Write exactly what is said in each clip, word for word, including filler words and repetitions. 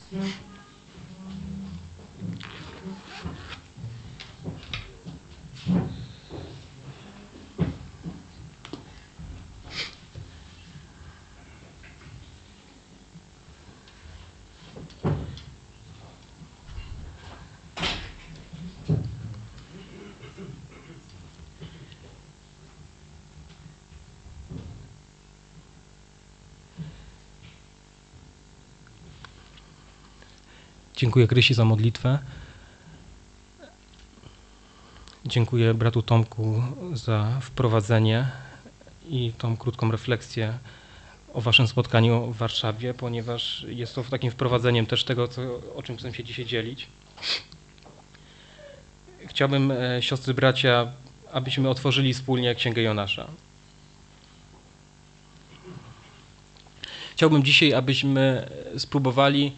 Dziękuję Krysi za modlitwę. Dziękuję bratu Tomku za wprowadzenie i tą krótką refleksję o waszym spotkaniu w Warszawie, ponieważ jest to takim wprowadzeniem też tego, co, o czym chcę się dzisiaj dzielić. Chciałbym, siostry, bracia, abyśmy otworzyli wspólnie Księgę Jonasza. Chciałbym dzisiaj, abyśmy spróbowali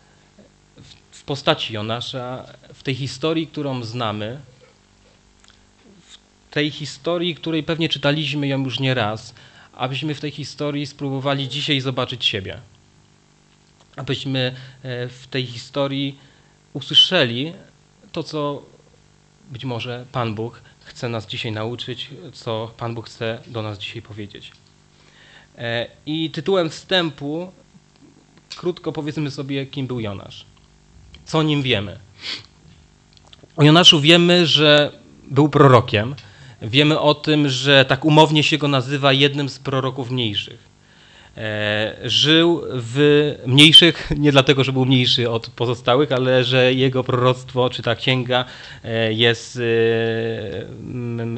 w postaci Jonasza, w tej historii, którą znamy, w tej historii, której pewnie czytaliśmy ją już nie raz, abyśmy w tej historii spróbowali dzisiaj zobaczyć siebie. Abyśmy w tej historii usłyszeli to, co być może Pan Bóg chce nas dzisiaj nauczyć, co Pan Bóg chce do nas dzisiaj powiedzieć. I tytułem wstępu krótko powiedzmy sobie, kim był Jonasz. Co o nim wiemy? O Jonaszu wiemy, że był prorokiem. Wiemy o tym, że tak umownie się go nazywa jednym z proroków mniejszych. E, żył w mniejszych, nie dlatego, że był mniejszy od pozostałych, ale że jego proroctwo, czy ta księga e, jest e, m,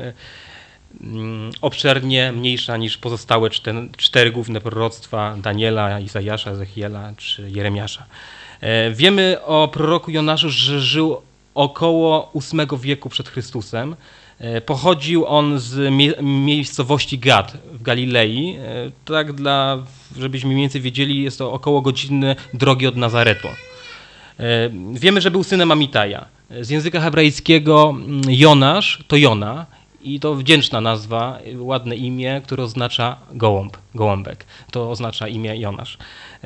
m, obszernie mniejsza niż pozostałe cztery, cztery główne proroctwa Daniela, Izajasza, Ezechiela czy Jeremiasza. Wiemy o proroku Jonaszu, że żył około ósmego wieku przed Chrystusem. Pochodził on z miejscowości Gad w Galilei. Tak dla, żebyśmy mniej więcej wiedzieli, jest to około godziny drogi od Nazaretu. Wiemy, że był synem Amitaja. Z języka hebrajskiego Jonasz to Jona i to wdzięczna nazwa, ładne imię, które oznacza gołąb, gołąbek. To oznacza imię Jonasz.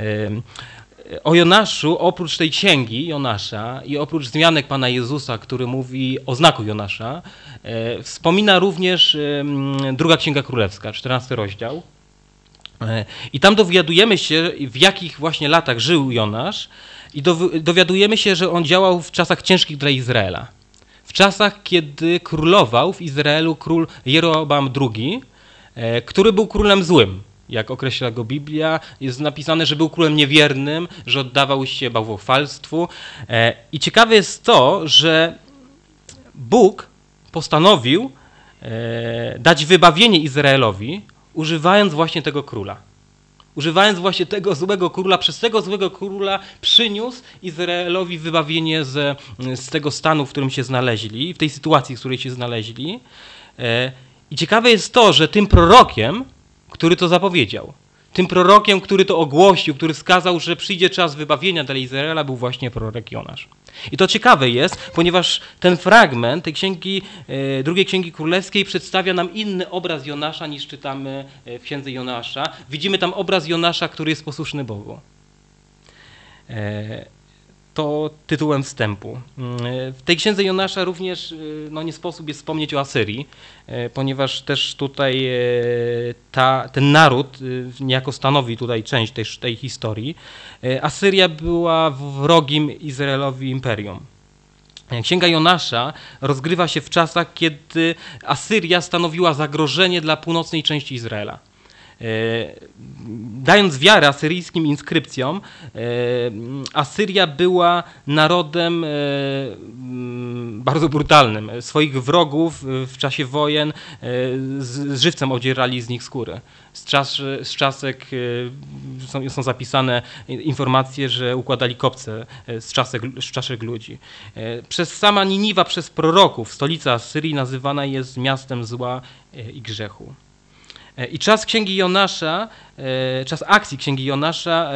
O Jonaszu, oprócz tej księgi Jonasza i oprócz wzmianek Pana Jezusa, który mówi o znaku Jonasza, e, wspomina również e, druga Księga Królewska, czternasty rozdział. E, I tam dowiadujemy się, w jakich właśnie latach żył Jonasz i do, dowiadujemy się, że on działał w czasach ciężkich dla Izraela. W czasach, kiedy królował w Izraelu król Jeroboam drugi, e, który był królem złym. Jak określa go Biblia, jest napisane, że był królem niewiernym, że oddawał się bałwochwalstwu. I ciekawe jest to, że Bóg postanowił dać wybawienie Izraelowi, używając właśnie tego króla. Używając właśnie tego złego króla, przez tego złego króla przyniósł Izraelowi wybawienie z, z tego stanu, w którym się znaleźli, w tej sytuacji, w której się znaleźli. I ciekawe jest to, że tym prorokiem, który to zapowiedział, tym prorokiem, który to ogłosił, który wskazał, że przyjdzie czas wybawienia dla Izraela, był właśnie prorok Jonasz. I to ciekawe jest, ponieważ ten fragment tej księgi, drugiej Księgi Królewskiej przedstawia nam inny obraz Jonasza, niż czytamy w księdze Jonasza. Widzimy tam obraz Jonasza, który jest posłuszny Bogu. To tytułem wstępu. W tej księdze Jonasza również no, nie sposób jest wspomnieć o Asyrii, ponieważ też tutaj ta, ten naród niejako stanowi tutaj część tej, tej historii. Asyria była wrogim Izraelowi imperium. Księga Jonasza rozgrywa się w czasach, kiedy Asyria stanowiła zagrożenie dla północnej części Izraela. Dając wiarę asyryjskim inskrypcjom, Asyria była narodem bardzo brutalnym. Swoich wrogów w czasie wojen z żywcem odzierali z nich skóry. Z, czas, z czasek są, są zapisane informacje, że układali kopce z czaszek, z czaszek ludzi. Przez sama Niniwa, przez proroków, stolica Asyrii nazywana jest miastem zła i grzechu. I czas Księgi Jonasza, czas akcji Księgi Jonasza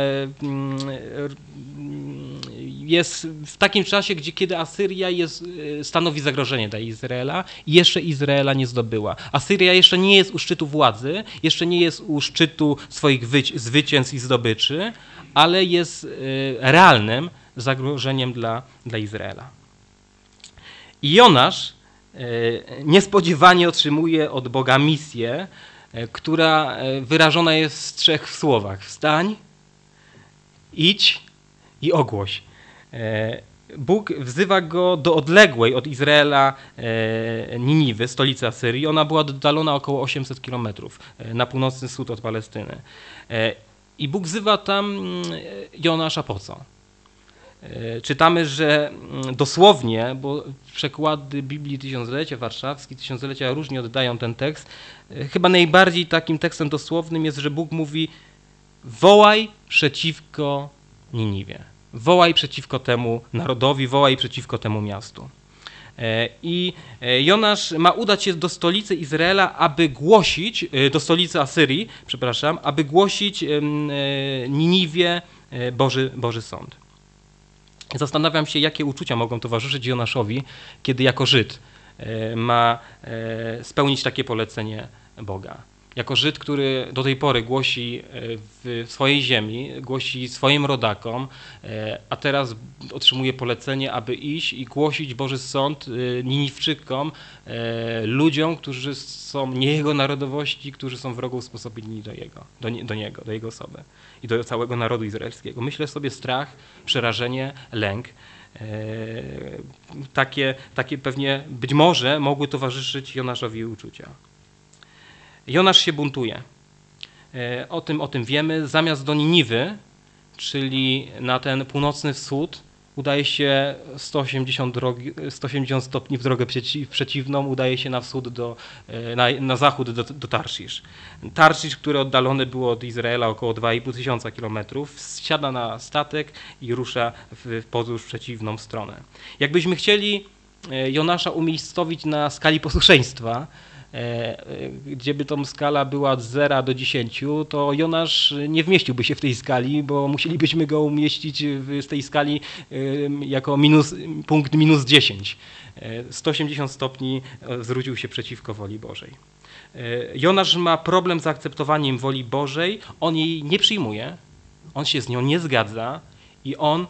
jest w takim czasie, gdzie kiedy Asyria jest, stanowi zagrożenie dla Izraela i jeszcze Izraela nie zdobyła. Asyria jeszcze nie jest u szczytu władzy, jeszcze nie jest u szczytu swoich zwycięstw i zdobyczy, ale jest realnym zagrożeniem dla, dla Izraela. I Jonasz niespodziewanie otrzymuje od Boga misję, która wyrażona jest w trzech słowach. Wstań, idź i ogłoś. Bóg wzywa go do odległej od Izraela Niniwy, stolicy Asyrii. Ona była oddalona około osiemset kilometrów na północny wschód od Palestyny. I Bóg wzywa tam Jonasza po co? Czytamy, że dosłownie, bo przekłady Biblii Tysiąclecia Warszawskie, Tysiąclecia różnie oddają ten tekst, chyba najbardziej takim tekstem dosłownym jest, że Bóg mówi: wołaj przeciwko Niniwie, wołaj przeciwko temu narodowi, wołaj przeciwko temu miastu. I Jonasz ma udać się do stolicy Izraela, aby głosić, do stolicy Asyrii, przepraszam, aby głosić Niniwie Boży, Boży Sąd. Zastanawiam się, jakie uczucia mogą towarzyszyć Jonaszowi, kiedy jako Żyd ma spełnić takie polecenie Boga. Jako Żyd, który do tej pory głosi w swojej ziemi, głosi swoim rodakom, a teraz otrzymuje polecenie, aby iść i głosić Boży Sąd Niniwczykom, ludziom, którzy są nie jego narodowości, którzy są wrogo usposobieni do, jego, do, nie, do niego, do jego osoby i do całego narodu izraelskiego. Myślę sobie strach, przerażenie, lęk. Takie, takie pewnie być może mogły towarzyszyć Jonaszowi uczucia. Jonasz się buntuje. O tym, o tym wiemy. Zamiast do Niniwy, czyli na ten północny wschód, udaje się sto osiemdziesiąt, drogi, sto osiemdziesiąt stopni w drogę przeciw, przeciwną, udaje się na wschód, do, na, na zachód do, do Tarszisz. Tarszisz, który oddalony było od Izraela około dwa i pół tysiąca kilometrów, wsiada na statek i rusza w podróż przeciwną stronę. Jakbyśmy chcieli Jonasza umiejscowić na skali posłuszeństwa, gdzie by tą skala była od zera do dziesięciu, to Jonasz nie wmieściłby się w tej skali, bo musielibyśmy go umieścić w tej skali jako minus, punkt minus dziesięć. sto osiemdziesiąt stopni zwrócił się przeciwko woli Bożej. Jonasz ma problem z zaakceptowaniem woli Bożej, on jej nie przyjmuje, on się z nią nie zgadza i on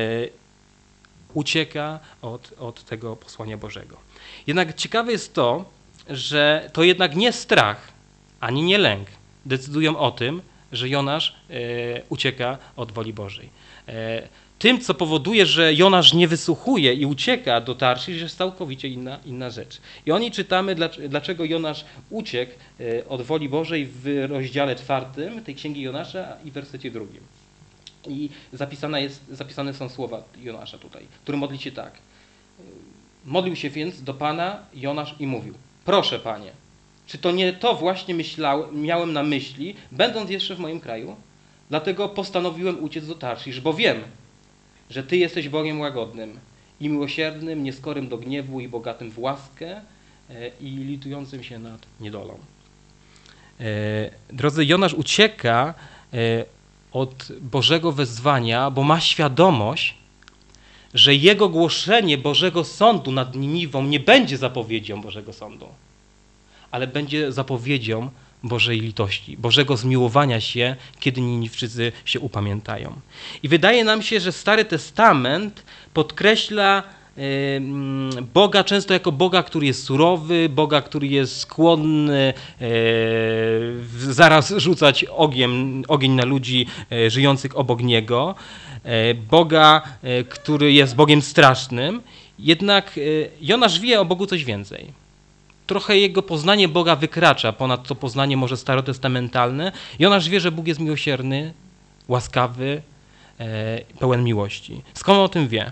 ucieka od, od tego posłania Bożego. Jednak ciekawe jest to, że to jednak nie strach, ani nie lęk decydują o tym, że Jonasz e, ucieka od woli Bożej. E, tym, co powoduje, że Jonasz nie wysłuchuje i ucieka do Tarszisz, jest całkowicie inna, inna rzecz. I o niej czytamy, dlaczego Jonasz uciekł od woli Bożej w rozdziale czwartym tej księgi Jonasza i w wersecie drugim. I zapisane, jest, zapisane są słowa Jonasza tutaj, który modli się tak. Modlił się więc do Pana Jonasz i mówił: proszę, Panie, czy to nie to właśnie myślałem, miałem na myśli, będąc jeszcze w moim kraju? Dlatego postanowiłem uciec do Tarszisz, bo wiem, że Ty jesteś Bogiem łagodnym i miłosiernym, nieskorym do gniewu i bogatym w łaskę i litującym się nad niedolą. Drodzy, Jonasz ucieka od Bożego wezwania, bo ma świadomość, że jego głoszenie Bożego Sądu nad Niniwą nie będzie zapowiedzią Bożego Sądu, ale będzie zapowiedzią Bożej litości, Bożego zmiłowania się, kiedy Niniwczycy się upamiętają. I wydaje nam się, że Stary Testament podkreśla Boga często jako Boga, który jest surowy, Boga, który jest skłonny zaraz rzucać ogień, ogień na ludzi żyjących obok Niego, Boga, który jest Bogiem strasznym. Jednak Jonasz wie o Bogu coś więcej. Trochę jego poznanie Boga wykracza ponad to poznanie może starotestamentalne. Jonasz wie, że Bóg jest miłosierny, łaskawy, pełen miłości. Skąd on o tym wie?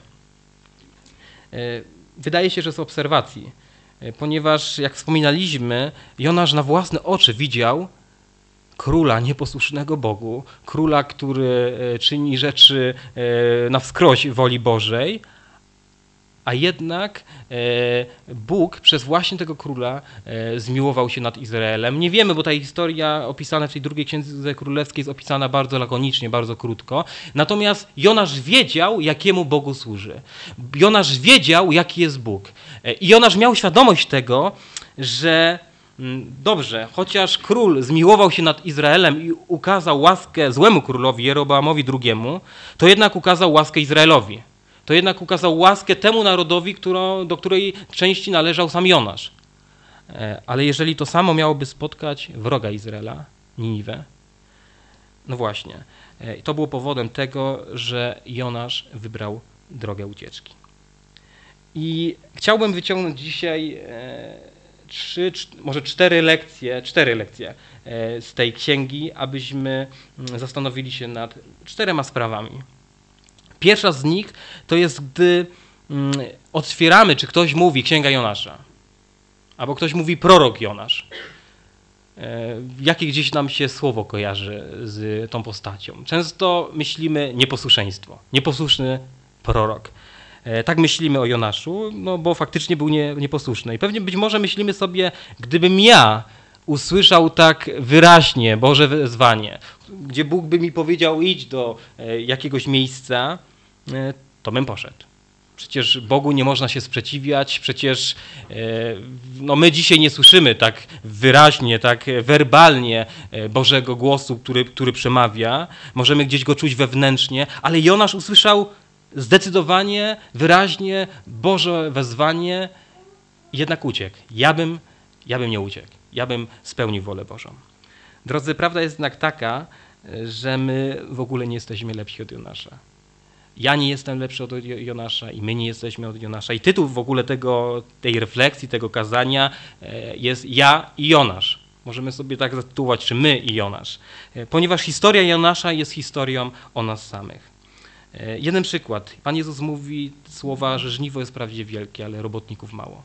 Wydaje się, że z obserwacji, ponieważ jak wspominaliśmy, Jonasz na własne oczy widział króla nieposłusznego Bogu, króla, który czyni rzeczy na wskroś woli Bożej, a jednak Bóg przez właśnie tego króla zmiłował się nad Izraelem. Nie wiemy, bo ta historia opisana w tej drugiej księdze królewskiej jest opisana bardzo lakonicznie, bardzo krótko. Natomiast Jonasz wiedział, jakiemu Bogu służy. Jonasz wiedział, jaki jest Bóg. I Jonasz miał świadomość tego, że Dobrze, chociaż król zmiłował się nad Izraelem i ukazał łaskę złemu królowi Jeroboamowi drugiemu, to jednak ukazał łaskę Izraelowi. To jednak ukazał łaskę temu narodowi, którą, do której części należał sam Jonasz. Ale jeżeli to samo miałoby spotkać wroga Izraela, Niniwę, no właśnie, to było powodem tego, że Jonasz wybrał drogę ucieczki. I chciałbym wyciągnąć dzisiaj trzy, może cztery lekcje, cztery lekcje z tej księgi, abyśmy zastanowili się nad czterema sprawami. Pierwsza z nich to jest, gdy otwieramy, czy ktoś mówi Księga Jonasza, albo ktoś mówi prorok Jonasz. Jakie gdzieś nam się słowo kojarzy z tą postacią? Często myślimy nieposłuszeństwo, nieposłuszny prorok. Tak myślimy o Jonaszu, no bo faktycznie był nie, nieposłuszny. I pewnie być może myślimy sobie, gdybym ja usłyszał tak wyraźnie Boże wezwanie, gdzie Bóg by mi powiedział idź do jakiegoś miejsca, to bym poszedł. Przecież Bogu nie można się sprzeciwiać, przecież no my dzisiaj nie słyszymy tak wyraźnie, tak werbalnie Bożego głosu, który, który przemawia. Możemy gdzieś go czuć wewnętrznie, ale Jonasz usłyszał zdecydowanie, wyraźnie Boże wezwanie, jednak uciekł. Ja bym, ja bym nie uciekł. Ja bym spełnił wolę Bożą. Drodzy, prawda jest jednak taka, że my w ogóle nie jesteśmy lepsi od Jonasza. Ja nie jestem lepszy od Jonasza i my nie jesteśmy od Jonasza. I tytuł w ogóle tego, tej refleksji, tego kazania jest Ja i Jonasz. Możemy sobie tak zatytułować, czy my i Jonasz. Ponieważ historia Jonasza jest historią o nas samych. Jeden przykład. Pan Jezus mówi słowa, że żniwo jest wprawdzie wielkie, ale robotników mało.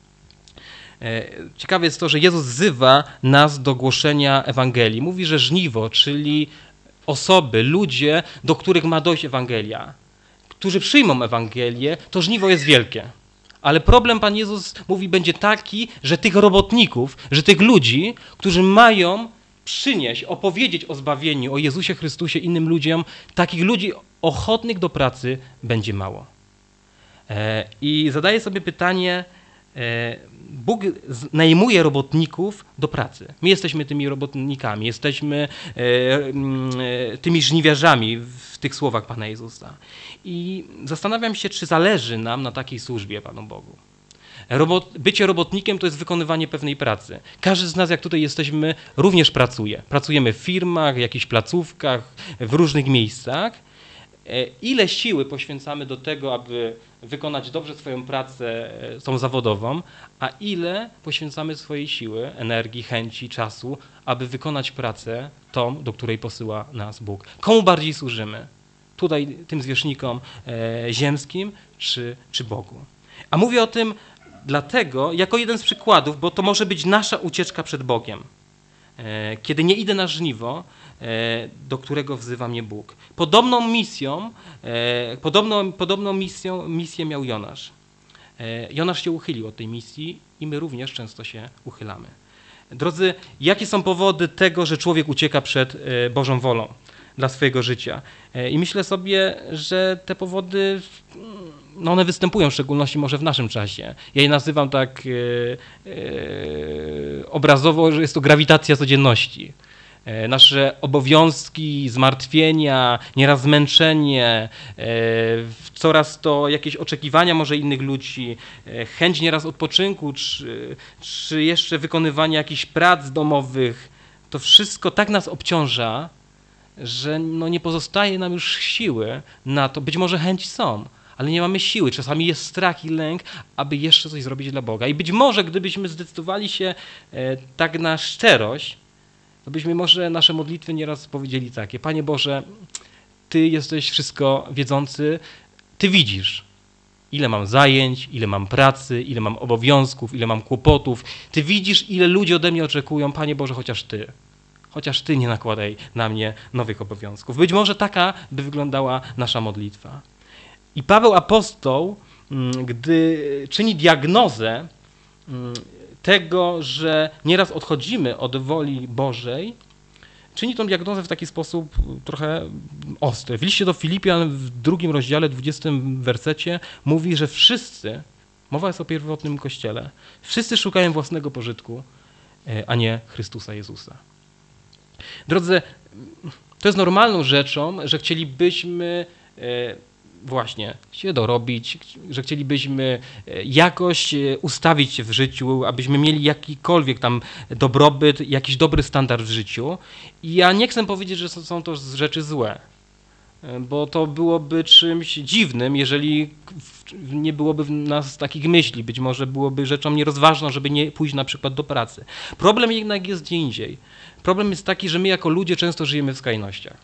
Ciekawe jest to, że Jezus wzywa nas do głoszenia Ewangelii. Mówi, że żniwo, czyli osoby, ludzie, do których ma dojść Ewangelia, którzy przyjmą Ewangelię, to żniwo jest wielkie. Ale problem, Pan Jezus mówi, będzie taki, że tych robotników, że tych ludzi, którzy mają przynieść, opowiedzieć o zbawieniu, o Jezusie Chrystusie innym ludziom, takich ludzi ochotnych do pracy będzie mało. I zadaję sobie pytanie, Bóg najmuje robotników do pracy. My jesteśmy tymi robotnikami, jesteśmy tymi żniwiarzami w tych słowach Pana Jezusa. I zastanawiam się, czy zależy nam na takiej służbie Panu Bogu. Robot, bycie robotnikiem to jest wykonywanie pewnej pracy. Każdy z nas, jak tutaj jesteśmy, również pracuje. Pracujemy w firmach, w jakichś placówkach, w różnych miejscach. Ile siły poświęcamy do tego, aby wykonać dobrze swoją pracę, tą zawodową, a ile poświęcamy swojej siły, energii, chęci, czasu, aby wykonać pracę tą, do której posyła nas Bóg. Komu bardziej służymy? Tutaj tym zwierzchnikom e, ziemskim czy, czy Bogu? A mówię o tym dlatego, jako jeden z przykładów, bo to może być nasza ucieczka przed Bogiem. E, kiedy nie idę na żniwo, do którego wzywa mnie Bóg. Podobną misją, podobną, podobną misją, misję miał Jonasz. Jonasz się uchylił od tej misji i my również często się uchylamy. Drodzy, jakie są powody tego, że człowiek ucieka przed Bożą wolą dla swojego życia? I myślę sobie, że te powody, no one występują w szczególności może w naszym czasie. Ja je nazywam tak e, e, obrazowo, że jest to grawitacja codzienności. Nasze obowiązki, zmartwienia, nieraz zmęczenie, coraz to jakieś oczekiwania może innych ludzi, chęć nieraz odpoczynku, czy, czy jeszcze wykonywania jakichś prac domowych, to wszystko tak nas obciąża, że no nie pozostaje nam już siły na to. Być może chęci są, ale nie mamy siły. Czasami jest strach i lęk, aby jeszcze coś zrobić dla Boga. I być może gdybyśmy zdecydowali się tak na szczerość, to byśmy może nasze modlitwy nieraz powiedzieli takie: Panie Boże, Ty jesteś wszystko wiedzący, Ty widzisz, ile mam zajęć, ile mam pracy, ile mam obowiązków, ile mam kłopotów. Ty widzisz, ile ludzie ode mnie oczekują. Panie Boże, chociaż Ty. Chociaż Ty nie nakładaj na mnie nowych obowiązków. Być może taka by wyglądała nasza modlitwa. I Paweł apostoł, gdy czyni diagnozę tego, że nieraz odchodzimy od woli Bożej, czyni tą diagnozę w taki sposób trochę ostry. W liście do Filipian w drugim rozdziale, dwudziestym wersecie mówi, że wszyscy, mowa jest o pierwotnym kościele, wszyscy szukają własnego pożytku, a nie Chrystusa Jezusa. Drodzy, to jest normalną rzeczą, że chcielibyśmy właśnie się dorobić, że chcielibyśmy jakoś ustawić się w życiu, abyśmy mieli jakikolwiek tam dobrobyt, jakiś dobry standard w życiu. I ja nie chcę powiedzieć, że są to rzeczy złe, bo to byłoby czymś dziwnym, jeżeli nie byłoby w nas takich myśli. Być może byłoby rzeczą nierozważną, żeby nie pójść na przykład do pracy. Problem jednak jest gdzie indziej. Problem jest taki, że my jako ludzie często żyjemy w skrajnościach.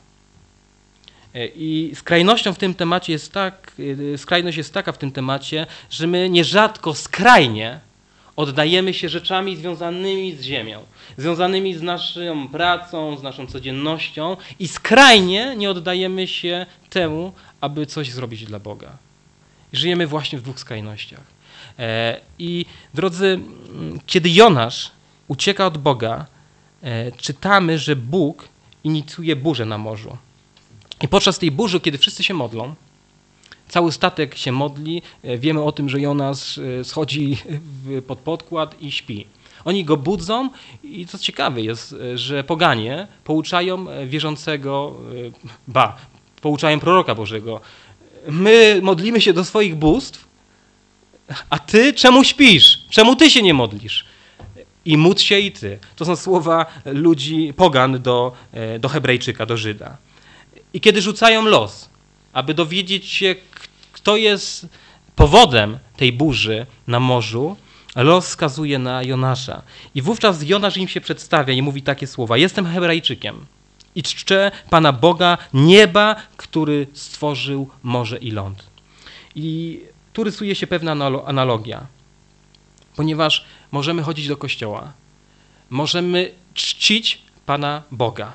I skrajnością w tym temacie jest tak, skrajność jest taka w tym temacie, że my nierzadko skrajnie oddajemy się rzeczami związanymi z ziemią, związanymi z naszą pracą, z naszą codziennością i skrajnie nie oddajemy się temu, aby coś zrobić dla Boga. Żyjemy właśnie w dwóch skrajnościach. I drodzy, kiedy Jonasz ucieka od Boga, czytamy, że Bóg inicjuje burzę na morzu. I podczas tej burzy, kiedy wszyscy się modlą, cały statek się modli, wiemy o tym, że Jonasz schodzi pod podkład i śpi. Oni go budzą i co ciekawe jest, że poganie pouczają wierzącego, ba, pouczają proroka Bożego. My modlimy się do swoich bóstw, a ty czemu śpisz? Czemu ty się nie modlisz? I módl się i ty. To są słowa ludzi, pogan do, do Hebrajczyka, do Żyda. I kiedy rzucają los, aby dowiedzieć się, kto jest powodem tej burzy na morzu, los wskazuje na Jonasza. I wówczas Jonasz im się przedstawia i mówi takie słowa: jestem Hebrajczykiem i czczę Pana Boga nieba, który stworzył morze i ląd. I tu rysuje się pewna analogia, ponieważ możemy chodzić do kościoła, możemy czcić Pana Boga,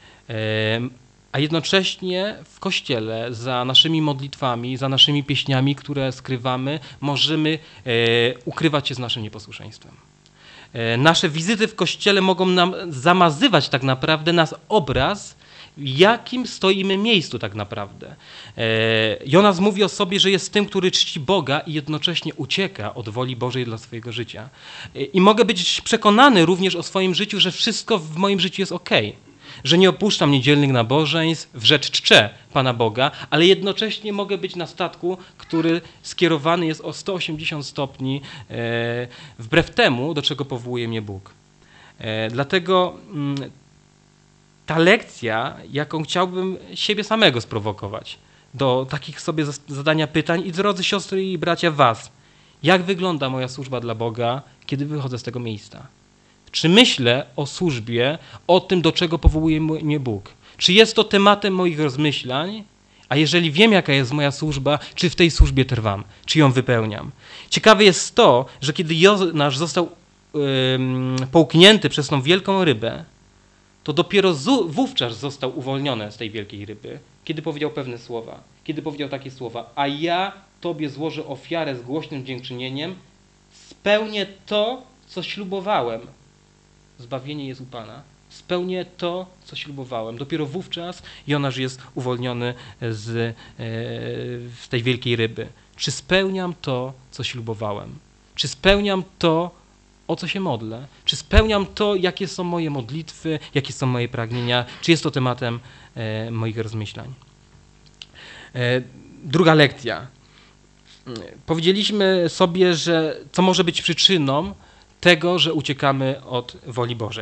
a jednocześnie w kościele za naszymi modlitwami, za naszymi pieśniami, które skrywamy, możemy ukrywać się z naszym nieposłuszeństwem. Nasze wizyty w kościele mogą nam zamazywać tak naprawdę nasz obraz, w jakim stoimy miejscu tak naprawdę. Jonasz mówi o sobie, że jest tym, który czci Boga i jednocześnie ucieka od woli Bożej dla swojego życia. I mogę być przekonany również o swoim życiu, że wszystko w moim życiu jest okej. Że nie opuszczam niedzielnych nabożeństw, w rzecz czczę Pana Boga, ale jednocześnie mogę być na statku, który skierowany jest o sto osiemdziesiąt stopni e, wbrew temu, do czego powołuje mnie Bóg. E, dlatego m, ta lekcja, jaką chciałbym siebie samego sprowokować, do takich sobie zadania pytań i drodzy siostry i bracia was, jak wygląda moja służba dla Boga, kiedy wychodzę z tego miejsca? Czy myślę o służbie, o tym, do czego powołuje mnie Bóg? Czy jest to tematem moich rozmyślań? A jeżeli wiem, jaka jest moja służba, czy w tej służbie trwam? Czy ją wypełniam? Ciekawe jest to, że kiedy Jonasz został yy, połknięty przez tą wielką rybę, to dopiero wówczas został uwolniony z tej wielkiej ryby, kiedy powiedział pewne słowa. Kiedy powiedział takie słowa: a ja Tobie złożę ofiarę z głośnym dziękczynieniem, spełnię to, co ślubowałem. Zbawienie jest u Pana. Spełnię to, co ślubowałem. Dopiero wówczas Jonasz jest uwolniony z, z tej wielkiej ryby. Czy spełniam to, co ślubowałem? Czy spełniam to, o co się modlę? Czy spełniam to, jakie są moje modlitwy, jakie są moje pragnienia? Czy jest to tematem e, moich rozmyślań? E, druga lekcja. Powiedzieliśmy sobie, że co może być przyczyną tego, że uciekamy od woli Bożej.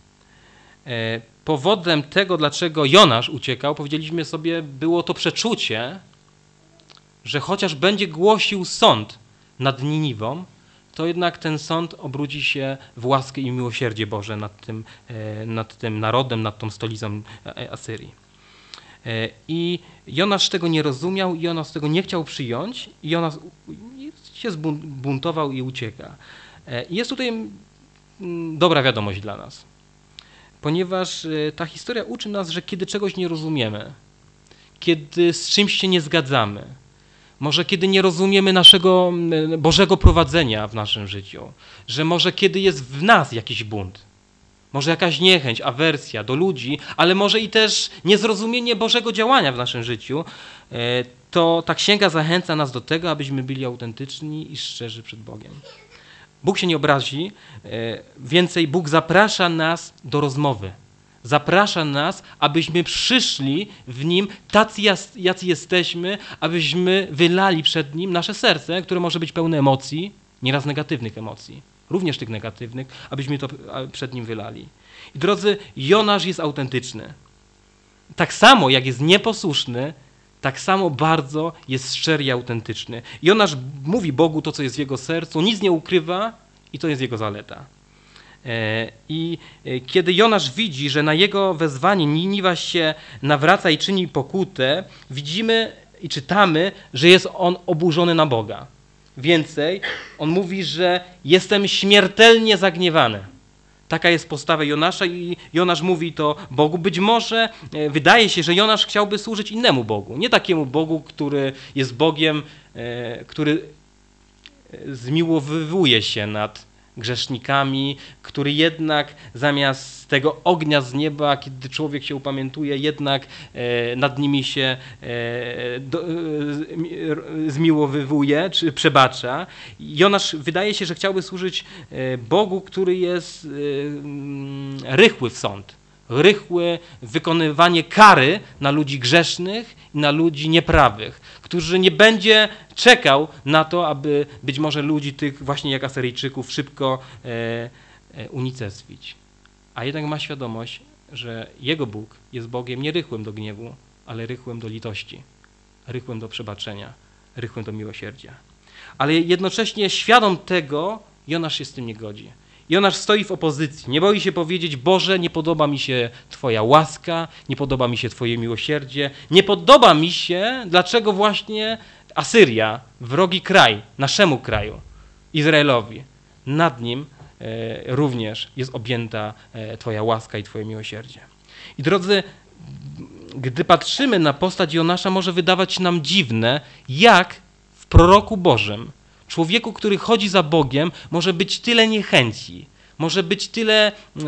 Powodem tego, dlaczego Jonasz uciekał, powiedzieliśmy sobie, było to przeczucie, że chociaż będzie głosił sąd nad Niniwą, to jednak ten sąd obróci się w łaskę i miłosierdzie Boże nad tym, nad tym narodem, nad tą stolicą Asyrii. I Jonasz tego nie rozumiał i Jonasz tego nie chciał przyjąć i Jonasz się zbuntował i ucieka. Jest tutaj dobra wiadomość dla nas, ponieważ ta historia uczy nas, że kiedy czegoś nie rozumiemy, kiedy z czymś się nie zgadzamy, może kiedy nie rozumiemy naszego Bożego prowadzenia w naszym życiu, że może kiedy jest w nas jakiś bunt, może jakaś niechęć, awersja do ludzi, ale może i też niezrozumienie Bożego działania w naszym życiu, to ta księga zachęca nas do tego, abyśmy byli autentyczni i szczerzy przed Bogiem. Bóg się nie obrazi, więcej Bóg zaprasza nas do rozmowy. Zaprasza nas, abyśmy przyszli w Nim tacy, jacy jesteśmy, abyśmy wylali przed Nim nasze serce, które może być pełne emocji, nieraz negatywnych emocji, również tych negatywnych, abyśmy to przed Nim wylali. I drodzy, Jonasz jest autentyczny. Tak samo jak jest nieposłuszny, tak samo bardzo jest szczery i autentyczny. Jonasz mówi Bogu to, co jest w jego sercu, nic nie ukrywa i to jest jego zaleta. I kiedy Jonasz widzi, że na jego wezwanie Niniwa się nawraca i czyni pokutę, widzimy i czytamy, że jest on oburzony na Boga. Więcej, on mówi, że jestem śmiertelnie zagniewany. Taka jest postawa Jonasza i Jonasz mówi to Bogu. Być może wydaje się, że Jonasz chciałby służyć innemu Bogu. Nie takiemu Bogu, który jest Bogiem, który zmiłowywuje się nad grzesznikami, który jednak zamiast tego ognia z nieba, kiedy człowiek się upamiętuje, jednak nad nimi się zmiłowywuje, czy przebacza. Jonasz wydaje się, że chciałby służyć Bogu, który jest rychły w sąd, rychły w wykonywanie kary na ludzi grzesznych i na ludzi nieprawych, który nie będzie czekał na to, aby być może ludzi tych właśnie jak Asyryjczyków szybko e, e, unicestwić. A jednak ma świadomość, że jego Bóg jest Bogiem nie rychłym do gniewu, ale rychłym do litości, rychłym do przebaczenia, rychłym do miłosierdzia. Ale jednocześnie świadom tego Jonasz się z tym nie godzi. Jonasz stoi w opozycji, nie boi się powiedzieć: Boże, nie podoba mi się Twoja łaska, nie podoba mi się Twoje miłosierdzie, nie podoba mi się, dlaczego właśnie Asyria, wrogi kraj, naszemu kraju, Izraelowi, nad nim e, również jest objęta e, Twoja łaska i Twoje miłosierdzie. I drodzy, gdy patrzymy na postać Jonasza, może wydawać się nam dziwne, jak w proroku Bożym, człowieku, który chodzi za Bogiem, może być tyle niechęci, może być tyle e,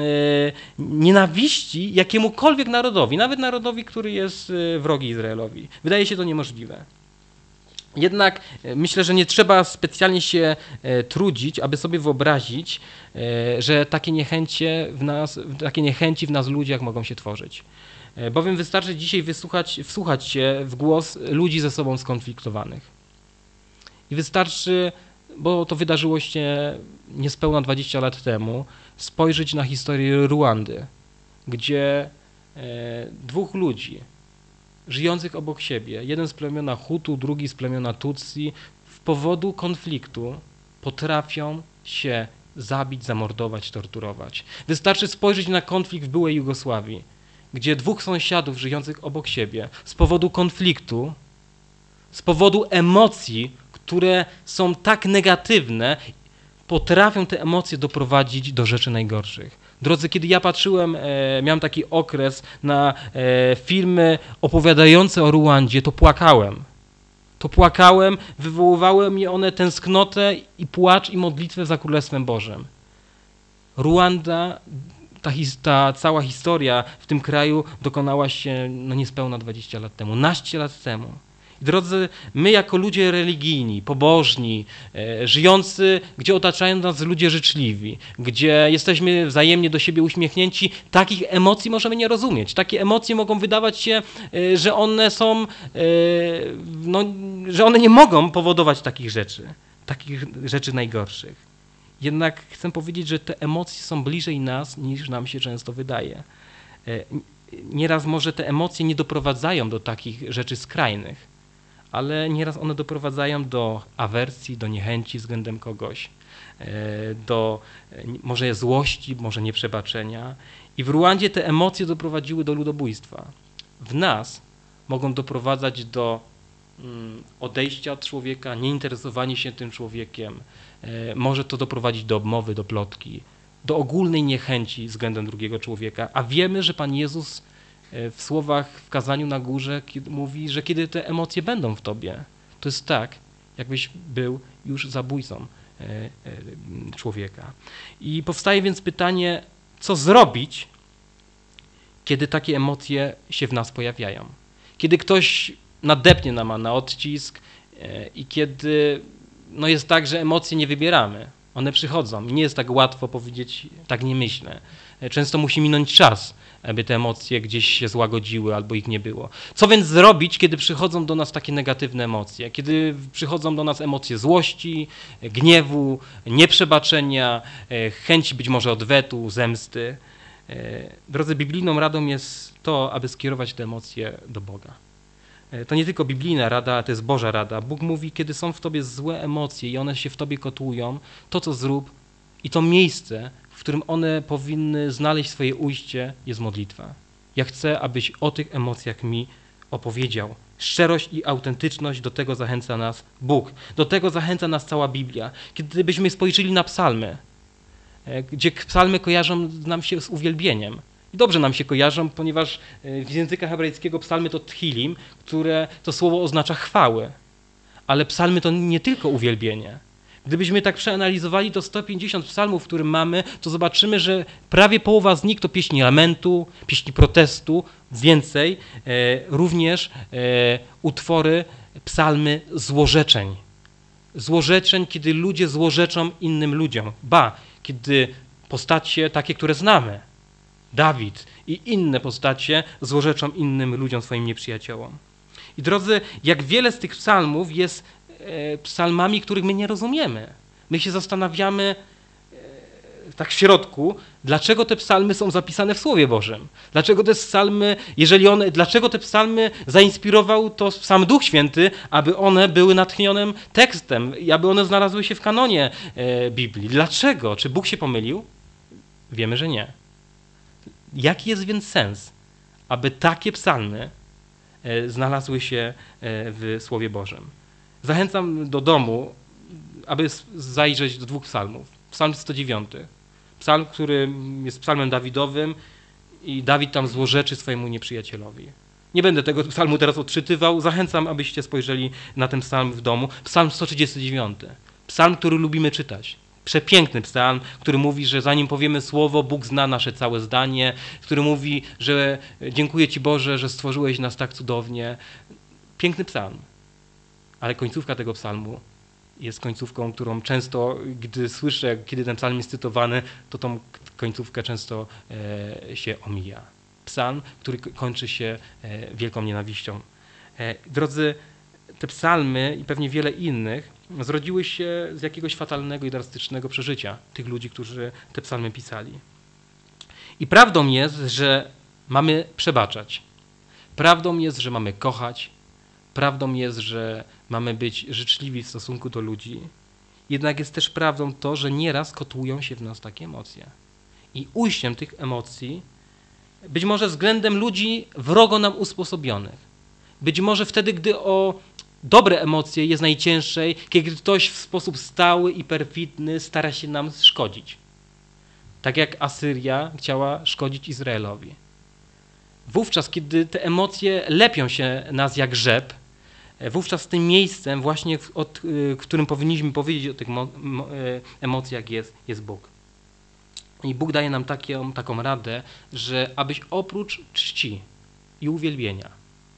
nienawiści jakiemukolwiek narodowi, nawet narodowi, który jest e, wrogi Izraelowi. Wydaje się to niemożliwe. Jednak e, myślę, że nie trzeba specjalnie się e, trudzić, aby sobie wyobrazić, e, że takie niechęcie w nas, takie niechęci w nas ludziach mogą się tworzyć. E, bowiem wystarczy dzisiaj wysłuchać, wsłuchać się w głos ludzi ze sobą skonfliktowanych. I wystarczy, bo to wydarzyło się niespełna dwadzieścia lat temu, spojrzeć na historię Ruandy, gdzie e, dwóch ludzi żyjących obok siebie, jeden z plemiona Hutu, drugi z plemiona Tutsi, w powodu konfliktu potrafią się zabić, zamordować, torturować. Wystarczy spojrzeć na konflikt w byłej Jugosławii, gdzie dwóch sąsiadów żyjących obok siebie z powodu konfliktu, z powodu emocji, które są tak negatywne, potrafią te emocje doprowadzić do rzeczy najgorszych. Drodzy, kiedy ja patrzyłem, e, miałem taki okres na e, filmy opowiadające o Ruandzie, to płakałem. To płakałem, wywoływały mi one tęsknotę i płacz i modlitwę za Królestwem Bożym. Ruanda, ta, ta cała historia w tym kraju dokonała się no, niespełna dwadzieścia lat temu, naście lat temu. Drodzy, my jako ludzie religijni, pobożni, e, żyjący, gdzie otaczają nas ludzie życzliwi, gdzie jesteśmy wzajemnie do siebie uśmiechnięci, takich emocji możemy nie rozumieć. Takie emocje mogą wydawać się, e, że one są, e, no, że one nie mogą powodować takich rzeczy, takich rzeczy najgorszych. Jednak chcę powiedzieć, że te emocje są bliżej nas, niż nam się często wydaje. E, nieraz może te emocje nie doprowadzają do takich rzeczy skrajnych, ale nieraz one doprowadzają do awersji, do niechęci względem kogoś, do może złości, może nieprzebaczenia. I w Ruandzie te emocje doprowadziły do ludobójstwa. W nas mogą doprowadzać do odejścia od człowieka, nieinteresowania się tym człowiekiem. Może to doprowadzić do obmowy, do plotki, do ogólnej niechęci względem drugiego człowieka. A wiemy, że Pan Jezus w słowach w kazaniu na górze mówi, że kiedy te emocje będą w tobie, to jest tak, jakbyś był już zabójcą człowieka. I powstaje więc pytanie, co zrobić, kiedy takie emocje się w nas pojawiają. Kiedy ktoś nadepnie nam na odcisk i kiedy no jest tak, że emocje nie wybieramy. One przychodzą. Nie jest tak łatwo powiedzieć, tak nie myślę. Często musi minąć czas, aby te emocje gdzieś się złagodziły albo ich nie było. Co więc zrobić, kiedy przychodzą do nas takie negatywne emocje? Kiedy przychodzą do nas emocje złości, gniewu, nieprzebaczenia, chęci być może odwetu, zemsty? Drodzy, biblijną radą jest to, aby skierować te emocje do Boga. To nie tylko biblijna rada, to jest Boża rada. Bóg mówi, kiedy są w tobie złe emocje i one się w tobie kotłują, to co zrób i to miejsce, w którym one powinny znaleźć swoje ujście, jest modlitwa. Ja chcę, abyś o tych emocjach mi opowiedział. Szczerość i autentyczność, do tego zachęca nas Bóg. Do tego zachęca nas cała Biblia. Kiedybyśmy spojrzeli na psalmy, gdzie psalmy kojarzą nam się z uwielbieniem. I dobrze nam się kojarzą, ponieważ z języka hebrajskiego psalmy to tchilim, które to słowo oznacza chwały. Ale psalmy to nie tylko uwielbienie. Gdybyśmy tak przeanalizowali to sto pięćdziesiąt psalmów, które mamy, to zobaczymy, że prawie połowa z nich to pieśni lamentu, pieśni protestu, więcej, e, również e, utwory, psalmy złorzeczeń. Złorzeczeń, kiedy ludzie złorzeczą innym ludziom. Ba, kiedy postacie takie, które znamy, Dawid i inne postacie złorzeczą innym ludziom, swoim nieprzyjaciołom. I drodzy, jak wiele z tych psalmów jest psalmami, których my nie rozumiemy. My się zastanawiamy tak w środku, dlaczego te psalmy są zapisane w Słowie Bożym. Dlaczego te psalmy, jeżeli one, dlaczego te psalmy zainspirował to sam Duch Święty, aby one były natchnionym tekstem i aby one znalazły się w kanonie Biblii. Dlaczego? Czy Bóg się pomylił? Wiemy, że nie. Jaki jest więc sens, aby takie psalmy znalazły się w Słowie Bożym? Zachęcam do domu, aby zajrzeć do dwóch psalmów. Psalm sto dziewięć. Psalm, który jest psalmem Dawidowym i Dawid tam złorzeczy swojemu nieprzyjacielowi. Nie będę tego psalmu teraz odczytywał. Zachęcam, abyście spojrzeli na ten psalm w domu. Psalm sto trzydziesty dziewiąty. Psalm, który lubimy czytać. Przepiękny psalm, który mówi, że zanim powiemy słowo, Bóg zna nasze całe zdanie, który mówi, że dziękuję Ci Boże, że stworzyłeś nas tak cudownie. Piękny psalm. Ale końcówka tego psalmu jest końcówką, którą często, gdy słyszę, kiedy ten psalm jest cytowany, to tą końcówkę często e, się omija. Psalm, który kończy się e, wielką nienawiścią. E, drodzy, te psalmy i pewnie wiele innych zrodziły się z jakiegoś fatalnego i drastycznego przeżycia tych ludzi, którzy te psalmy pisali. I prawdą jest, że mamy przebaczać. Prawdą jest, że mamy kochać. Prawdą jest, że mamy być życzliwi w stosunku do ludzi. Jednak jest też prawdą to, że nieraz kotłują się w nas takie emocje. I ujściem tych emocji, być może względem ludzi wrogo nam usposobionych. Być może wtedy, gdy o dobre emocje jest najcięższej, kiedy ktoś w sposób stały i perfidny stara się nam szkodzić. Tak jak Asyria chciała szkodzić Izraelowi. Wówczas, kiedy te emocje lepią się nas jak rzep, wówczas tym miejscem właśnie, w, od, w którym powinniśmy powiedzieć o tych mo, mo, emocjach jest, jest Bóg. I Bóg daje nam taką, taką radę, że abyś oprócz czci i uwielbienia,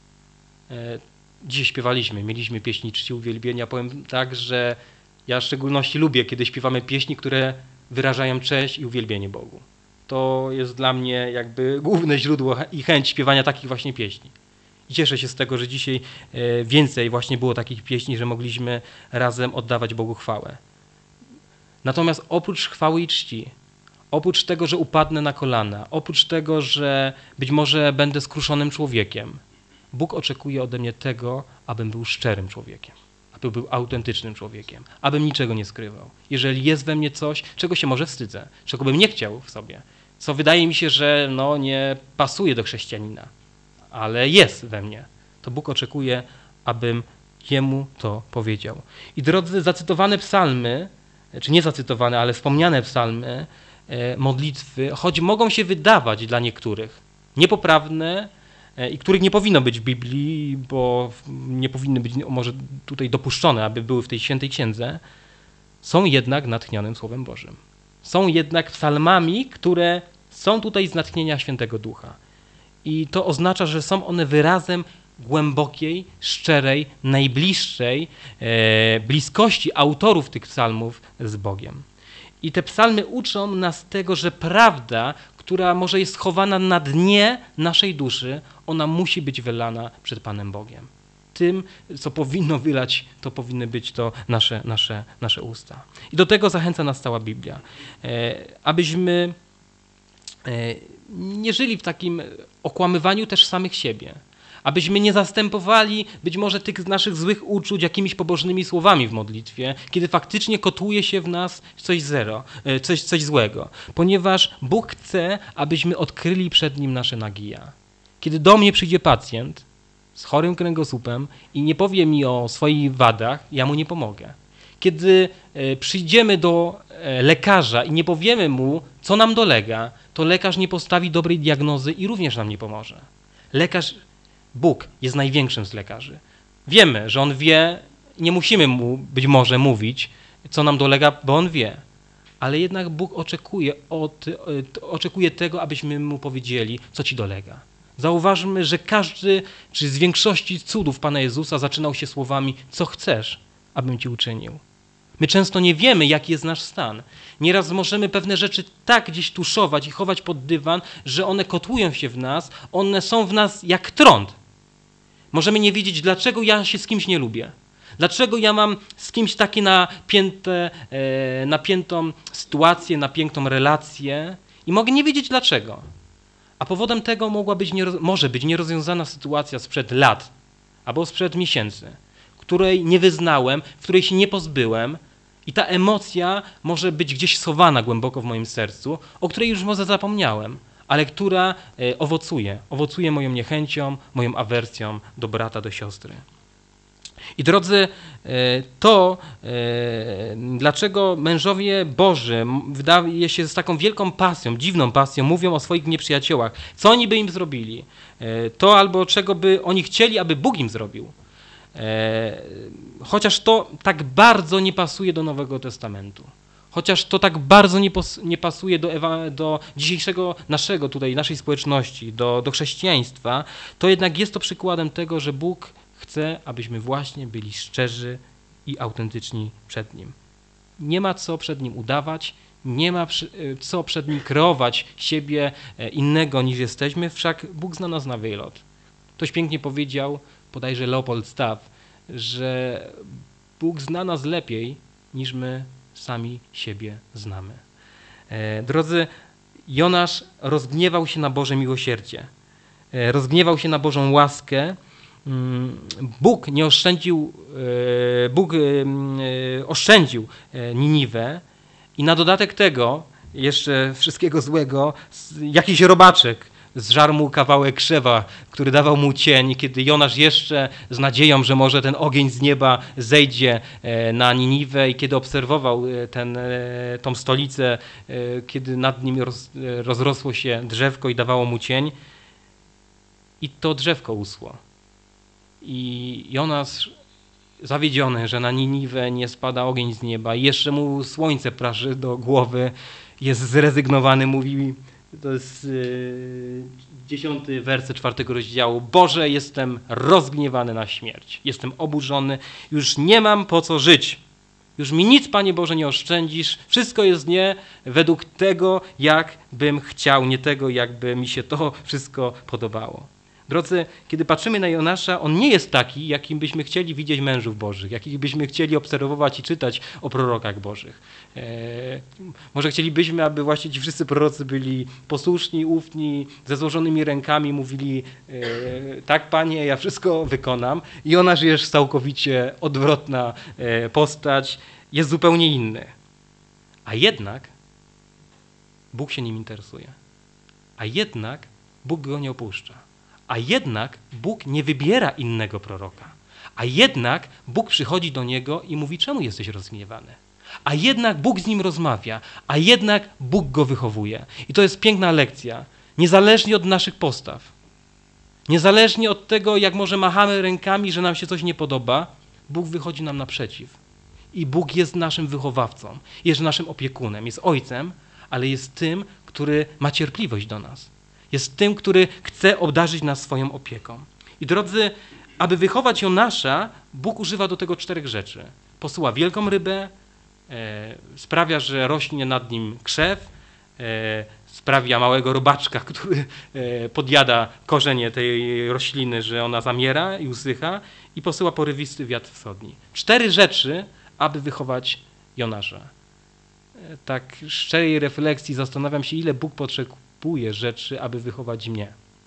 dzisiaj śpiewaliśmy, mieliśmy pieśni czci i uwielbienia, powiem tak, że ja w szczególności lubię, kiedy śpiewamy pieśni, które wyrażają cześć i uwielbienie Bogu. To jest dla mnie jakby główne źródło i chęć śpiewania takich właśnie pieśni. I cieszę się z tego, że dzisiaj więcej właśnie było takich pieśni, że mogliśmy razem oddawać Bogu chwałę. Natomiast oprócz chwały i czci, oprócz tego, że upadnę na kolana, oprócz tego, że być może będę skruszonym człowiekiem, Bóg oczekuje ode mnie tego, abym był szczerym człowiekiem, abym był autentycznym człowiekiem, abym niczego nie skrywał. Jeżeli jest we mnie coś, czego się może wstydzę, czego bym nie chciał w sobie, co wydaje mi się, że no, nie pasuje do chrześcijanina, ale jest we mnie, to Bóg oczekuje, abym Jemu to powiedział. I drodzy, zacytowane psalmy, czy nie zacytowane, ale wspomniane psalmy, modlitwy, choć mogą się wydawać dla niektórych niepoprawne i których nie powinno być w Biblii, bo nie powinny być może tutaj dopuszczone, aby były w tej świętej księdze, są jednak natchnionym Słowem Bożym. Są jednak psalmami, które są tutaj z natchnienia Świętego Ducha. I to oznacza, że są one wyrazem głębokiej, szczerej, najbliższej e, bliskości autorów tych psalmów z Bogiem. I te psalmy uczą nas tego, że prawda, która może jest schowana na dnie naszej duszy, ona musi być wylana przed Panem Bogiem. Tym, co powinno wylać, to powinny być to nasze, nasze, nasze usta. I do tego zachęca nas cała Biblia. E, abyśmy e, nie żyli w takim okłamywaniu też samych siebie. Abyśmy nie zastępowali być może tych naszych złych uczuć jakimiś pobożnymi słowami w modlitwie, kiedy faktycznie kotłuje się w nas coś zero, coś, coś złego. Ponieważ Bóg chce, abyśmy odkryli przed Nim nasze nagija. Kiedy do mnie przyjdzie pacjent z chorym kręgosłupem i nie powie mi o swoich wadach, ja mu nie pomogę. Kiedy przyjdziemy do lekarza i nie powiemy mu, co nam dolega, to lekarz nie postawi dobrej diagnozy i również nam nie pomoże. Lekarz Bóg jest największym z lekarzy. Wiemy, że On wie, nie musimy mu być może mówić, co nam dolega, bo On wie. Ale jednak Bóg oczekuje, od, oczekuje tego, abyśmy Mu powiedzieli, co Ci dolega. Zauważmy, że każdy, czy z większości cudów Pana Jezusa zaczynał się słowami, co chcesz, abym Ci uczynił. My często nie wiemy, jaki jest nasz stan. Nieraz możemy pewne rzeczy tak gdzieś tuszować i chować pod dywan, że one kotłują się w nas, one są w nas jak trąd. Możemy nie wiedzieć, dlaczego ja się z kimś nie lubię. Dlaczego ja mam z kimś takie napięte, e, napiętą sytuację, napiętą relację i mogę nie wiedzieć dlaczego. A powodem tego mogła być nie, może być nierozwiązana sytuacja sprzed lat albo sprzed miesięcy, której nie wyznałem, w której się nie pozbyłem i ta emocja może być gdzieś schowana głęboko w moim sercu, o której już może zapomniałem, ale która owocuje, owocuje moją niechęcią, moją awersją do brata, do siostry. I drodzy, to dlaczego mężowie Boży, wydaje się z taką wielką pasją, dziwną pasją, mówią o swoich nieprzyjaciołach, co oni by im zrobili, to albo czego by oni chcieli, aby Bóg im zrobił. Chociaż to tak bardzo nie pasuje do Nowego Testamentu. Chociaż to tak bardzo nie, pos, nie pasuje do, ewa, do dzisiejszego naszego tutaj, naszej społeczności, do, do chrześcijaństwa, to jednak jest to przykładem tego, że Bóg chce, abyśmy właśnie byli szczerzy i autentyczni przed Nim. Nie ma co przed Nim udawać, nie ma co przed Nim kreować siebie innego niż jesteśmy, wszak Bóg zna nas na wylot. Ktoś pięknie powiedział, bodajże Leopold Staff, że Bóg zna nas lepiej niż my sami siebie znamy. E, drodzy, Jonasz rozgniewał się na Boże miłosierdzie. E, rozgniewał się na Bożą łaskę. Bóg nie oszczędził, e, Bóg e, oszczędził Niniwę i na dodatek tego, jeszcze wszystkiego złego, jakiś robaczek zżarł mu kawałek krzewa, który dawał mu cień, kiedy Jonasz jeszcze z nadzieją, że może ten ogień z nieba zejdzie na Niniwę i kiedy obserwował ten, tą stolicę, kiedy nad nim roz, rozrosło się drzewko i dawało mu cień i to drzewko uschło. I Jonasz zawiedziony, że na Niniwę nie spada ogień z nieba i jeszcze mu słońce praży do głowy, jest zrezygnowany, mówi. To jest yy, dziesiąty werset czwartego rozdziału. Boże, jestem rozgniewany na śmierć. Jestem oburzony. Już nie mam po co żyć. Już mi nic, Panie Boże, nie oszczędzisz. Wszystko jest nie według tego, jak bym chciał, nie tego, jakby mi się to wszystko podobało. Drodzy, kiedy patrzymy na Jonasza, on nie jest taki, jakim byśmy chcieli widzieć mężów bożych, jakich byśmy chcieli obserwować i czytać o prorokach bożych. E, może chcielibyśmy, aby właśnie ci wszyscy prorocy byli posłuszni, ufni, ze złożonymi rękami, mówili e, tak, Panie, ja wszystko wykonam. Jonasz jest całkowicie odwrotna e, postać, jest zupełnie inny. A jednak Bóg się nim interesuje. A jednak Bóg go nie opuszcza. A jednak Bóg nie wybiera innego proroka. A jednak Bóg przychodzi do niego i mówi, czemu jesteś rozgniewany? A jednak Bóg z nim rozmawia, a jednak Bóg go wychowuje. I to jest piękna lekcja. Niezależnie od naszych postaw, niezależnie od tego, jak może machamy rękami, że nam się coś nie podoba, Bóg wychodzi nam naprzeciw. I Bóg jest naszym wychowawcą, jest naszym opiekunem, jest ojcem, ale jest tym, który ma cierpliwość do nas. Jest tym, który chce obdarzyć nas swoją opieką. I drodzy, aby wychować Jonasza, Bóg używa do tego czterech rzeczy. Posyła wielką rybę, sprawia, że rośnie nad nim krzew, sprawia małego robaczka, który podjada korzenie tej rośliny, że ona zamiera i usycha i posyła porywisty wiatr wschodni. Cztery rzeczy, aby wychować Jonasza. Tak w szczerej refleksji zastanawiam się, ile Bóg potrzebuje rzeczy, aby wychować mnie.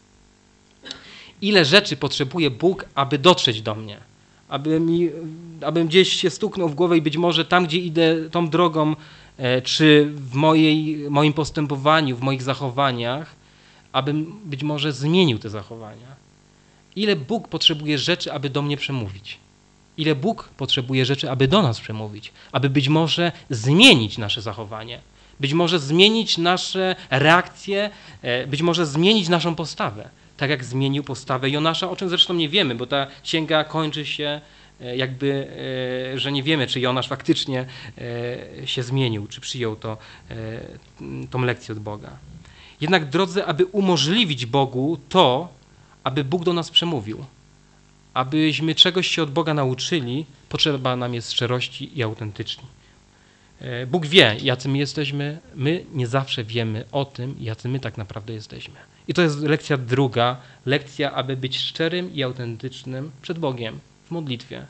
Ile rzeczy potrzebuje Bóg, aby dotrzeć do mnie. Aby mi, abym gdzieś się stuknął w głowę i być może tam, gdzie idę tą drogą, czy w mojej, moim postępowaniu, w moich zachowaniach, abym być może zmienił te zachowania. Ile Bóg potrzebuje rzeczy, aby do mnie przemówić. Ile Bóg potrzebuje rzeczy, aby do nas przemówić. Aby być może zmienić nasze zachowanie. Być może zmienić nasze reakcje, być może zmienić naszą postawę. Tak jak zmienił postawę Jonasza, o czym zresztą nie wiemy, bo ta księga kończy się jakby, że nie wiemy, czy Jonasz faktycznie się zmienił, czy przyjął to, tą lekcję od Boga. Jednak drodzy, aby umożliwić Bogu to, aby Bóg do nas przemówił, abyśmy czegoś się od Boga nauczyli, potrzeba nam jest szczerości i autentyczni. Bóg wie, jacy my jesteśmy, my nie zawsze wiemy o tym, jacy my tak naprawdę jesteśmy. I to jest lekcja druga, lekcja, aby być szczerym i autentycznym przed Bogiem w modlitwie.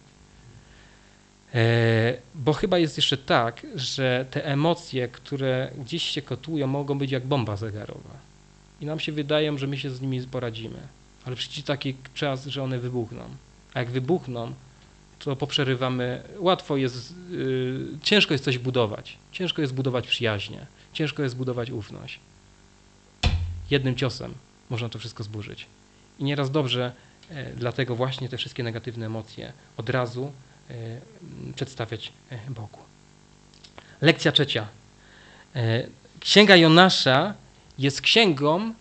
Bo chyba jest jeszcze tak, że te emocje, które gdzieś się kotują, mogą być jak bomba zegarowa. I nam się wydaje, że my się z nimi poradzimy. Ale przyjdzie taki czas, że one wybuchną. A jak wybuchną, to poprzerywamy, łatwo jest, yy, ciężko jest coś budować. Ciężko jest budować przyjaźnie. Ciężko jest budować ufność. Jednym ciosem można to wszystko zburzyć. I nieraz dobrze, yy, dlatego właśnie te wszystkie negatywne emocje od razu yy, przedstawiać yy, Bogu. Lekcja trzecia. Yy, Księga Jonasza jest księgą,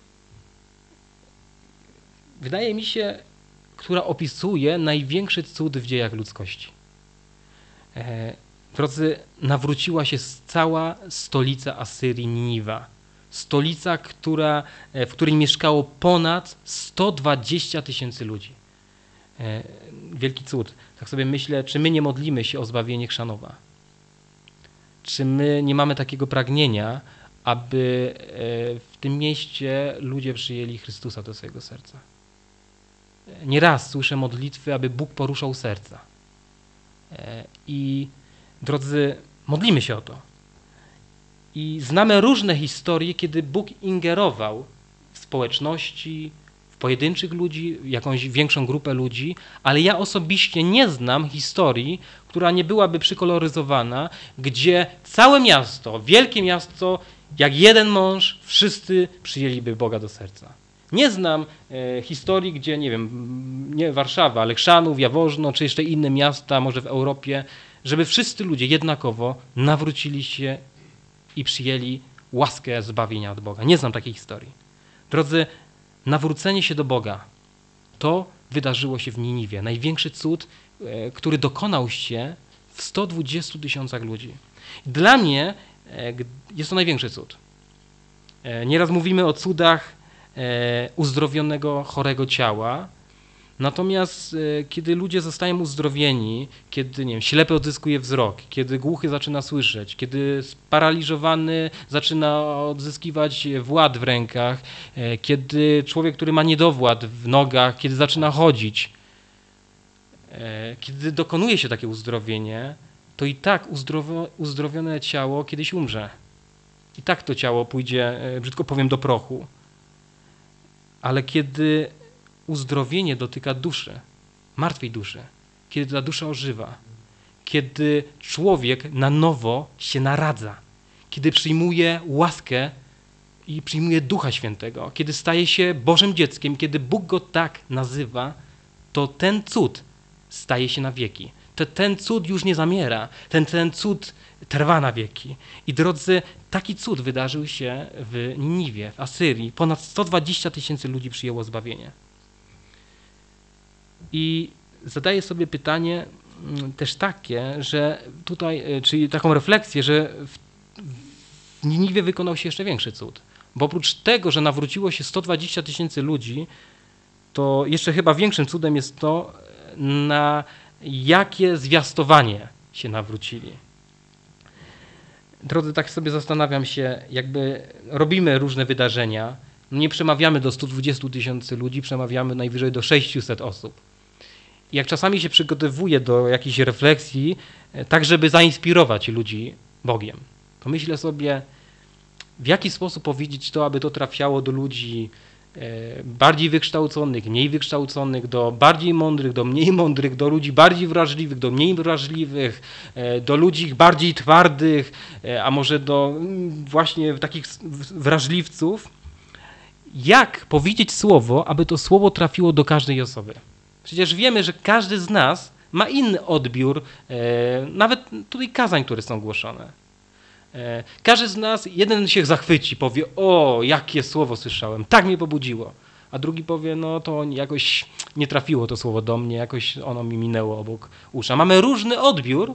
wydaje mi się, która opisuje największy cud w dziejach ludzkości. E, drodzy, nawróciła się cała stolica Asyrii, Niniwa. Stolica, która, w której mieszkało ponad sto dwadzieścia tysięcy ludzi. E, wielki cud. Tak sobie myślę, czy my nie modlimy się o zbawienie Chrzanowa? Czy my nie mamy takiego pragnienia, aby w tym mieście ludzie przyjęli Chrystusa do swojego serca? Nieraz słyszę modlitwy, aby Bóg poruszał serca. I drodzy, modlimy się o to. I znamy różne historie, kiedy Bóg ingerował w społeczności, w pojedynczych ludzi, w jakąś większą grupę ludzi, ale ja osobiście nie znam historii, która nie byłaby przykoloryzowana, gdzie całe miasto, wielkie miasto, jak jeden mąż, wszyscy przyjęliby Boga do serca. Nie znam e, historii, gdzie, nie wiem, nie Warszawa, ale Chrzanów, Jaworzno, czy jeszcze inne miasta, może w Europie, żeby wszyscy ludzie jednakowo nawrócili się i przyjęli łaskę zbawienia od Boga. Nie znam takiej historii. Drodzy, nawrócenie się do Boga, to wydarzyło się w Niniwie. Największy cud, e, który dokonał się w stu dwudziestu tysiącach ludzi. Dla mnie e, jest to największy cud. E, nieraz mówimy o cudach uzdrowionego, chorego ciała. Natomiast kiedy ludzie zostają uzdrowieni, kiedy nie wiem, ślepy odzyskuje wzrok, kiedy głuchy zaczyna słyszeć, kiedy sparaliżowany zaczyna odzyskiwać wład w rękach, kiedy człowiek, który ma niedowład w nogach, kiedy zaczyna chodzić, kiedy dokonuje się takie uzdrowienie, to i tak uzdrowione ciało kiedyś umrze. I tak to ciało pójdzie, brzydko powiem, do prochu. Ale kiedy uzdrowienie dotyka duszy, martwej duszy, kiedy ta dusza ożywa, kiedy człowiek na nowo się naradza, kiedy przyjmuje łaskę i przyjmuje Ducha Świętego, kiedy staje się Bożym dzieckiem, kiedy Bóg go tak nazywa, to ten cud staje się na wieki. To ten cud już nie zamiera, ten, ten cud trwa na wieki. I drodzy, taki cud wydarzył się w Niniwie, w Asyrii. Ponad sto dwadzieścia tysięcy ludzi przyjęło zbawienie. I zadaję sobie pytanie też takie, że tutaj, czyli taką refleksję, że w, w Niniwie wykonał się jeszcze większy cud. Bo oprócz tego, że nawróciło się sto dwadzieścia tysięcy ludzi, to jeszcze chyba większym cudem jest to, na jakie zwiastowanie się nawrócili. Drodzy, tak sobie zastanawiam się, jakby robimy różne wydarzenia, nie przemawiamy do stu dwudziestu tysięcy ludzi, przemawiamy najwyżej do sześciuset osób. Jak czasami się przygotowuję do jakiejś refleksji, tak żeby zainspirować ludzi Bogiem, to myślę sobie, w jaki sposób powiedzieć to, aby to trafiało do ludzi bardziej wykształconych, mniej wykształconych, do bardziej mądrych, do mniej mądrych, do ludzi bardziej wrażliwych, do mniej wrażliwych, do ludzi bardziej twardych, a może do właśnie takich wrażliwców. Jak powiedzieć słowo, aby to słowo trafiło do każdej osoby? Przecież wiemy, że każdy z nas ma inny odbiór, nawet tutaj kazań, które są głoszone. Każdy z nas, jeden się zachwyci, powie, o, jakie słowo słyszałem, tak mnie pobudziło. A drugi powie, no to jakoś nie trafiło to słowo do mnie, jakoś ono mi minęło obok usza. Mamy różny odbiór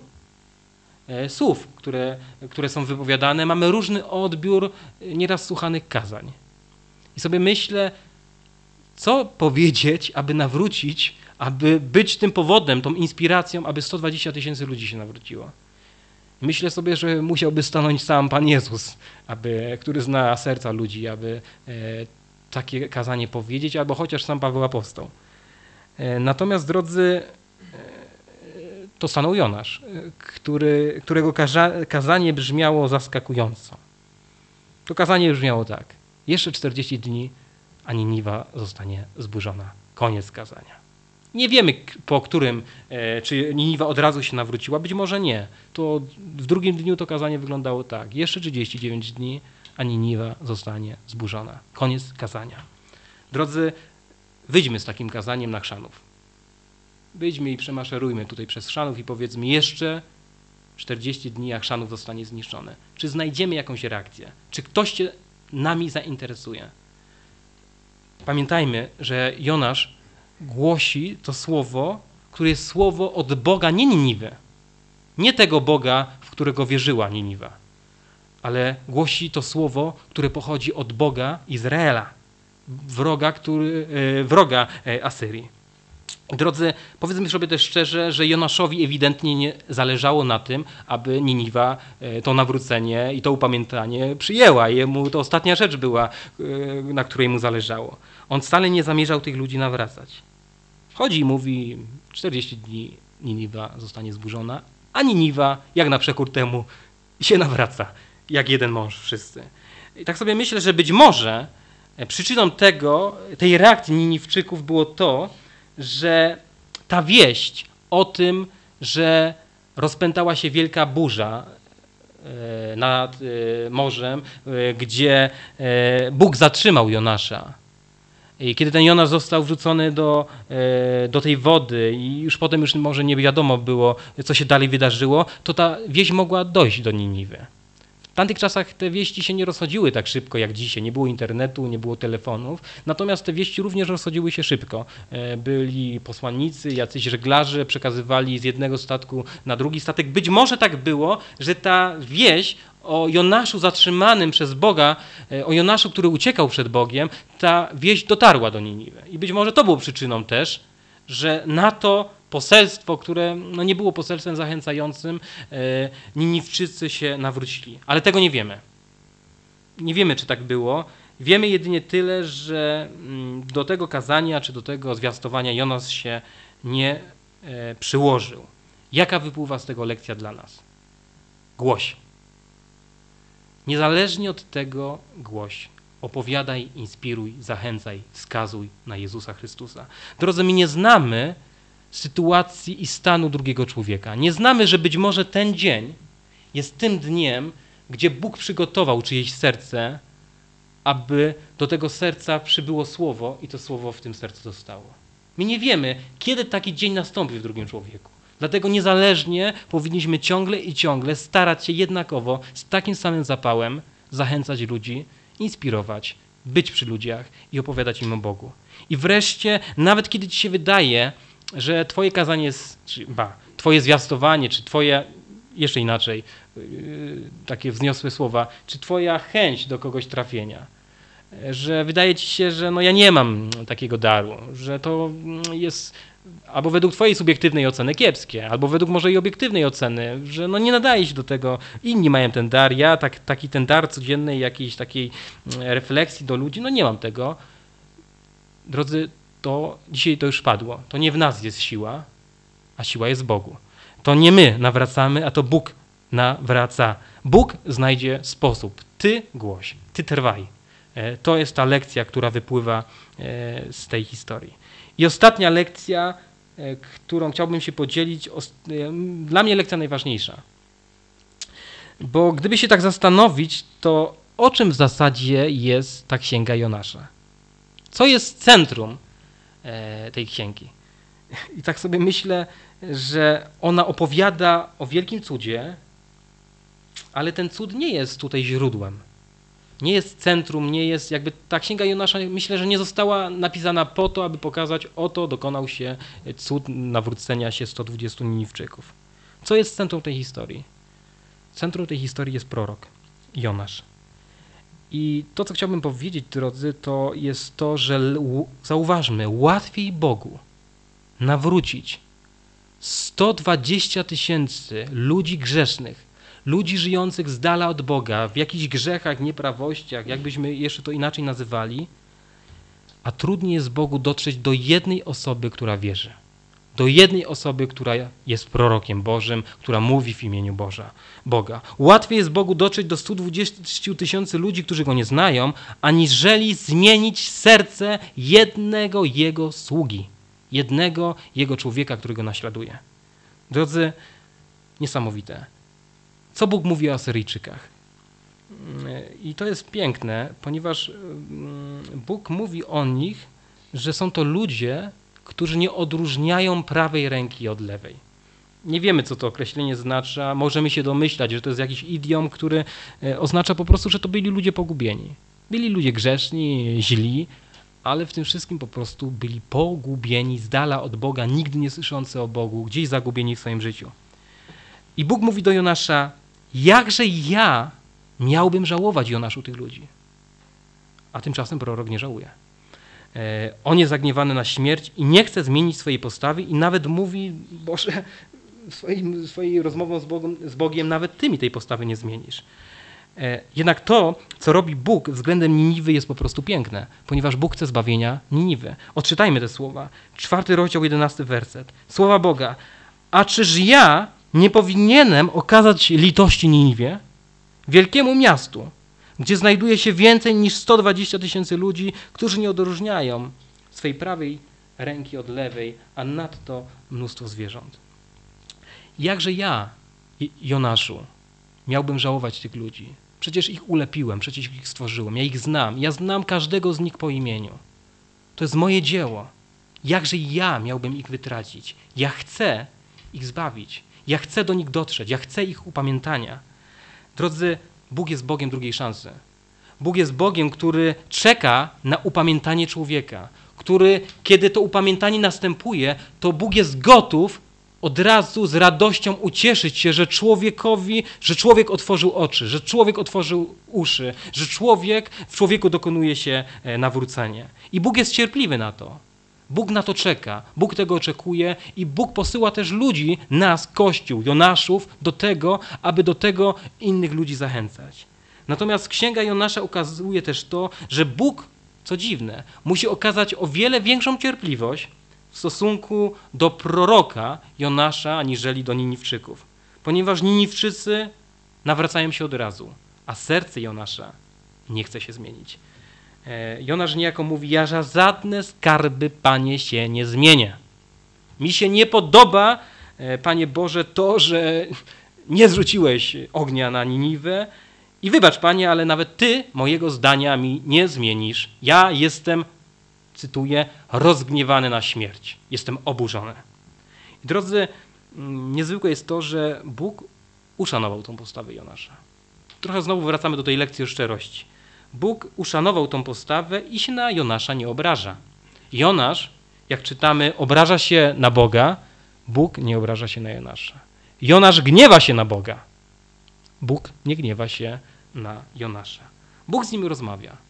słów, które, które są wypowiadane, mamy różny odbiór nieraz słuchanych kazań. I sobie myślę, co powiedzieć, aby nawrócić, aby być tym powodem, tą inspiracją, aby sto dwadzieścia tysięcy ludzi się nawróciło. Myślę sobie, że musiałby stanąć sam Pan Jezus, aby, który zna serca ludzi, aby e, takie kazanie powiedzieć, albo chociaż sam Paweł Apostoł. E, natomiast, drodzy, e, to stanął Jonasz, który, którego kaza, kazanie brzmiało zaskakująco. To kazanie brzmiało tak. Jeszcze czterdzieści dni, a Niniwa zostanie zburzona. Koniec kazania. Nie wiemy, po którym, czy Niniwa od razu się nawróciła, być może nie. To w drugim dniu to kazanie wyglądało tak. Jeszcze trzydzieści dziewięć dni, a Niniwa zostanie zburzona. Koniec kazania. Drodzy, wyjdźmy z takim kazaniem na Chrzanów. Wyjdźmy i przemaszerujmy tutaj przez Chrzanów i powiedzmy jeszcze czterdzieści dni, a Chrzanów zostanie zniszczone. Czy znajdziemy jakąś reakcję? Czy ktoś się nami zainteresuje? Pamiętajmy, że Jonasz głosi to słowo, które jest słowo od Boga, nie Niniwy. Nie tego Boga, w którego wierzyła Niniwa, ale głosi to słowo, które pochodzi od Boga Izraela, wroga, który, wroga Asyrii. Drodzy, powiedzmy sobie też szczerze, że Jonaszowi ewidentnie nie zależało na tym, aby Niniwa to nawrócenie i to upamiętanie przyjęła. Jemu to ostatnia rzecz była, na której mu zależało. On wcale nie zamierzał tych ludzi nawracać. Chodzi i mówi, czterdzieści dni Niniwa zostanie zburzona, a Niniwa, jak na przekór temu, się nawraca, jak jeden mąż wszyscy. I tak sobie myślę, że być może przyczyną tego, tej reakcji Niniwczyków było to, że ta wieść o tym, że rozpętała się wielka burza nad morzem, gdzie Bóg zatrzymał Jonasza. I kiedy ten Jonasz został wrzucony do, do tej wody i już potem już może nie wiadomo było, co się dalej wydarzyło, to ta wieść mogła dojść do Niniwy. W tamtych czasach te wieści się nie rozchodziły tak szybko jak dzisiaj. Nie było internetu, nie było telefonów. Natomiast te wieści również rozchodziły się szybko. Byli posłannicy, jacyś żeglarze przekazywali z jednego statku na drugi statek. Być może tak było, że ta wieść o Jonaszu zatrzymanym przez Boga, o Jonaszu, który uciekał przed Bogiem, ta wieść dotarła do Niniwy. I być może to było przyczyną też, że na to poselstwo, które no nie było poselstwem zachęcającym, e, Niniwczycy się nawrócili. Ale tego nie wiemy. Nie wiemy, czy tak było. Wiemy jedynie tyle, że do tego kazania, czy do tego zwiastowania Jonasz się nie e, przyłożył. Jaka wypływa z tego lekcja dla nas? Głoś. Niezależnie od tego głoś. Opowiadaj, inspiruj, zachęcaj, wskazuj na Jezusa Chrystusa. Drodzy, my nie znamy sytuacji i stanu drugiego człowieka. Nie znamy, że być może ten dzień jest tym dniem, gdzie Bóg przygotował czyjeś serce, aby do tego serca przybyło słowo i to słowo w tym sercu zostało. My nie wiemy, kiedy taki dzień nastąpi w drugim człowieku. Dlatego niezależnie powinniśmy ciągle i ciągle starać się jednakowo z takim samym zapałem zachęcać ludzi, inspirować, być przy ludziach i opowiadać im o Bogu. I wreszcie, nawet kiedy ci się wydaje, że twoje kazanie jest, czy, ba, twoje zwiastowanie, czy twoje, jeszcze inaczej, yy, takie wzniosłe słowa, czy twoja chęć do kogoś trafienia że wydaje ci się, że no ja nie mam takiego daru, że to jest albo według twojej subiektywnej oceny kiepskie, albo według może i obiektywnej oceny, że no nie nadaje się do tego, inni mają ten dar, ja tak, taki ten dar codziennej jakiejś takiej refleksji do ludzi, no nie mam tego. Drodzy, to dzisiaj to już padło, to nie w nas jest siła, a siła jest w Bogu. To nie my nawracamy, a to Bóg nawraca. Bóg znajdzie sposób. Ty głoś, ty trwaj. To jest ta lekcja, która wypływa z tej historii. I ostatnia lekcja, którą chciałbym się podzielić, dla mnie lekcja najważniejsza. Bo gdyby się tak zastanowić, to o czym w zasadzie jest ta księga Jonasza? Co jest centrum tej księgi? I tak sobie myślę, że ona opowiada o wielkim cudzie, ale ten cud nie jest tutaj źródłem. Nie jest centrum, nie jest jakby ta księga Jonasza, myślę, że nie została napisana po to, aby pokazać, oto dokonał się cud nawrócenia się sto dwudziestu Niniwczyków. Co jest centrum tej historii? Centrum tej historii jest prorok Jonasz. I to, co chciałbym powiedzieć, drodzy, to jest to, że zauważmy, łatwiej Bogu nawrócić sto dwadzieścia tysięcy ludzi grzesznych, ludzi żyjących z dala od Boga, w jakichś grzechach, nieprawościach, jakbyśmy jeszcze to inaczej nazywali, a trudniej jest Bogu dotrzeć do jednej osoby, która wierzy. Do jednej osoby, która jest prorokiem Bożym, która mówi w imieniu Boża, Boga. Łatwiej jest Bogu dotrzeć do stu dwudziestu tysięcy ludzi, którzy Go nie znają, aniżeli zmienić serce jednego Jego sługi, jednego Jego człowieka, który Go naśladuje. Drodzy, niesamowite. Co Bóg mówi o Asyryjczykach? I to jest piękne, ponieważ Bóg mówi o nich, że są to ludzie, którzy nie odróżniają prawej ręki od lewej. Nie wiemy, co to określenie znaczy, a możemy się domyślać, że to jest jakiś idiom, który oznacza po prostu, że to byli ludzie pogubieni. Byli ludzie grzeszni, źli, ale w tym wszystkim po prostu byli pogubieni z dala od Boga, nigdy nie słyszący o Bogu, gdzieś zagubieni w swoim życiu. I Bóg mówi do Jonasza, jakże ja miałbym żałować, Jonaszu, tych ludzi. A tymczasem prorok nie żałuje. On jest zagniewany na śmierć i nie chce zmienić swojej postawy i nawet mówi, Boże, swoim, swojej rozmową z Bogiem, z Bogiem nawet ty mi tej postawy nie zmienisz. Jednak to, co robi Bóg względem Niniwy, jest po prostu piękne, ponieważ Bóg chce zbawienia Niniwy. Odczytajmy te słowa. Czwarty rozdział, jedenasty werset. Słowa Boga. A czyż ja nie powinienem okazać litości Niniwie, wielkiemu miastu, gdzie znajduje się więcej niż sto dwadzieścia tysięcy ludzi, którzy nie odróżniają swej prawej ręki od lewej, a nadto mnóstwo zwierząt. Jakże ja, Jonaszu, miałbym żałować tych ludzi? Przecież ich ulepiłem, przecież ich stworzyłem, ja ich znam, ja znam każdego z nich po imieniu. To jest moje dzieło. Jakże ja miałbym ich wytracić? Ja chcę ich zbawić. Ja chcę do nich dotrzeć, ja chcę ich upamiętania. Drodzy, Bóg jest Bogiem drugiej szansy. Bóg jest Bogiem, który czeka na upamiętanie człowieka, który, kiedy to upamiętanie następuje, to Bóg jest gotów od razu z radością ucieszyć się, że człowiekowi, że człowiek otworzył oczy, że człowiek otworzył uszy, że człowiek, w człowieku dokonuje się nawrócenie. I Bóg jest cierpliwy na to. Bóg na to czeka, Bóg tego oczekuje i Bóg posyła też ludzi, nas, Kościół, Jonaszów, do tego, aby do tego innych ludzi zachęcać. Natomiast Księga Jonasza ukazuje też to, że Bóg, co dziwne, musi okazać o wiele większą cierpliwość w stosunku do proroka Jonasza, aniżeli do Niniwczyków. Ponieważ Niniwczycy nawracają się od razu, a serce Jonasza nie chce się zmienić. Jonasz niejako mówi, ja za żadne skarby, Panie, się nie zmienię. Mi się nie podoba, Panie Boże, to, że nie zrzuciłeś ognia na Niniwę i wybacz, Panie, ale nawet Ty mojego zdania mi nie zmienisz. Ja jestem, cytuję, rozgniewany na śmierć. Jestem oburzony. I drodzy, niezwykłe jest to, że Bóg uszanował tą postawę Jonasza. Trochę znowu wracamy do tej lekcji o szczerości. Bóg uszanował tą postawę i się na Jonasza nie obraża. Jonasz, jak czytamy, obraża się na Boga, Bóg nie obraża się na Jonasza. Jonasz gniewa się na Boga, Bóg nie gniewa się na Jonasza. Bóg z nim rozmawia.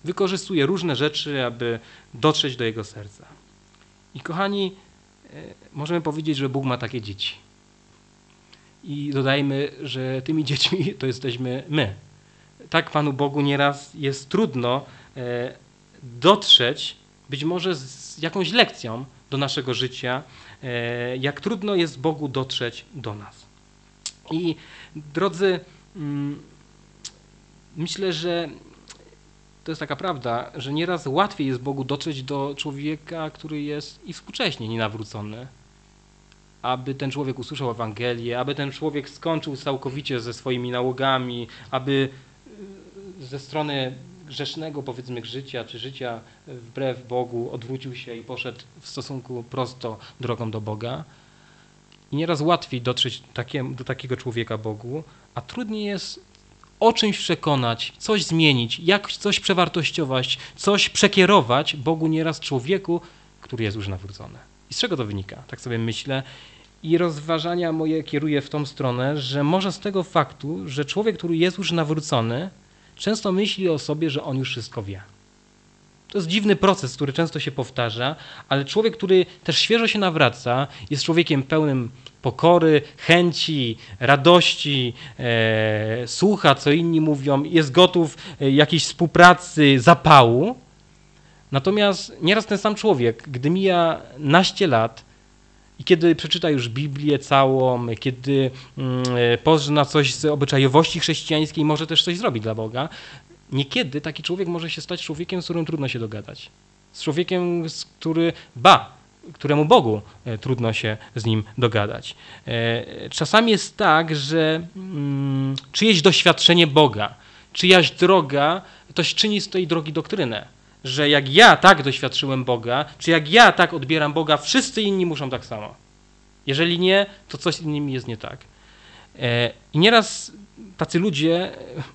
wykorzystuje różne rzeczy, aby dotrzeć do jego serca. I kochani, możemy powiedzieć, że Bóg ma takie dzieci. I dodajmy, że tymi dziećmi to jesteśmy my. Tak Panu Bogu nieraz jest trudno dotrzeć, być może z jakąś lekcją do naszego życia, jak trudno jest Bogu dotrzeć do nas. I drodzy, myślę, że to jest taka prawda, że nieraz łatwiej jest Bogu dotrzeć do człowieka, który jest i współcześnie nienawrócony, aby ten człowiek usłyszał Ewangelię, aby ten człowiek skończył całkowicie ze swoimi nałogami, aby ze strony grzesznego, powiedzmy, życia, czy życia wbrew Bogu odwrócił się i poszedł w stosunku prosto drogą do Boga. I nieraz łatwiej dotrzeć do takiego człowieka Bogu, a trudniej jest o czymś przekonać, coś zmienić, jak coś przewartościować, coś przekierować Bogu nieraz człowieku, który jest już nawrócony. I z czego to wynika? Tak sobie myślę. I rozważania moje kieruję w tą stronę, że może z tego faktu, że człowiek, który jest już nawrócony, często myśli o sobie, że on już wszystko wie. To jest dziwny proces, który często się powtarza, ale człowiek, który też świeżo się nawraca, jest człowiekiem pełnym pokory, chęci, radości, e, słucha, co inni mówią, jest gotów e, jakiejś współpracy, zapału. Natomiast nieraz ten sam człowiek, gdy mija naście lat i kiedy przeczyta już Biblię całą, kiedy mm, pozna coś z obyczajowości chrześcijańskiej, może też coś zrobić dla Boga, niekiedy taki człowiek może się stać człowiekiem, z którym trudno się dogadać. Z człowiekiem, z który, ba, któremu Bogu e, trudno się z nim dogadać. E, czasami jest tak, że mm, czyjeś doświadczenie Boga, czyjaś droga, to czyni z tej drogi doktrynę. Że jak ja tak doświadczyłem Boga, czy jak ja tak odbieram Boga, wszyscy inni muszą tak samo. Jeżeli nie, to coś z innymi jest nie tak. E, I nieraz tacy ludzie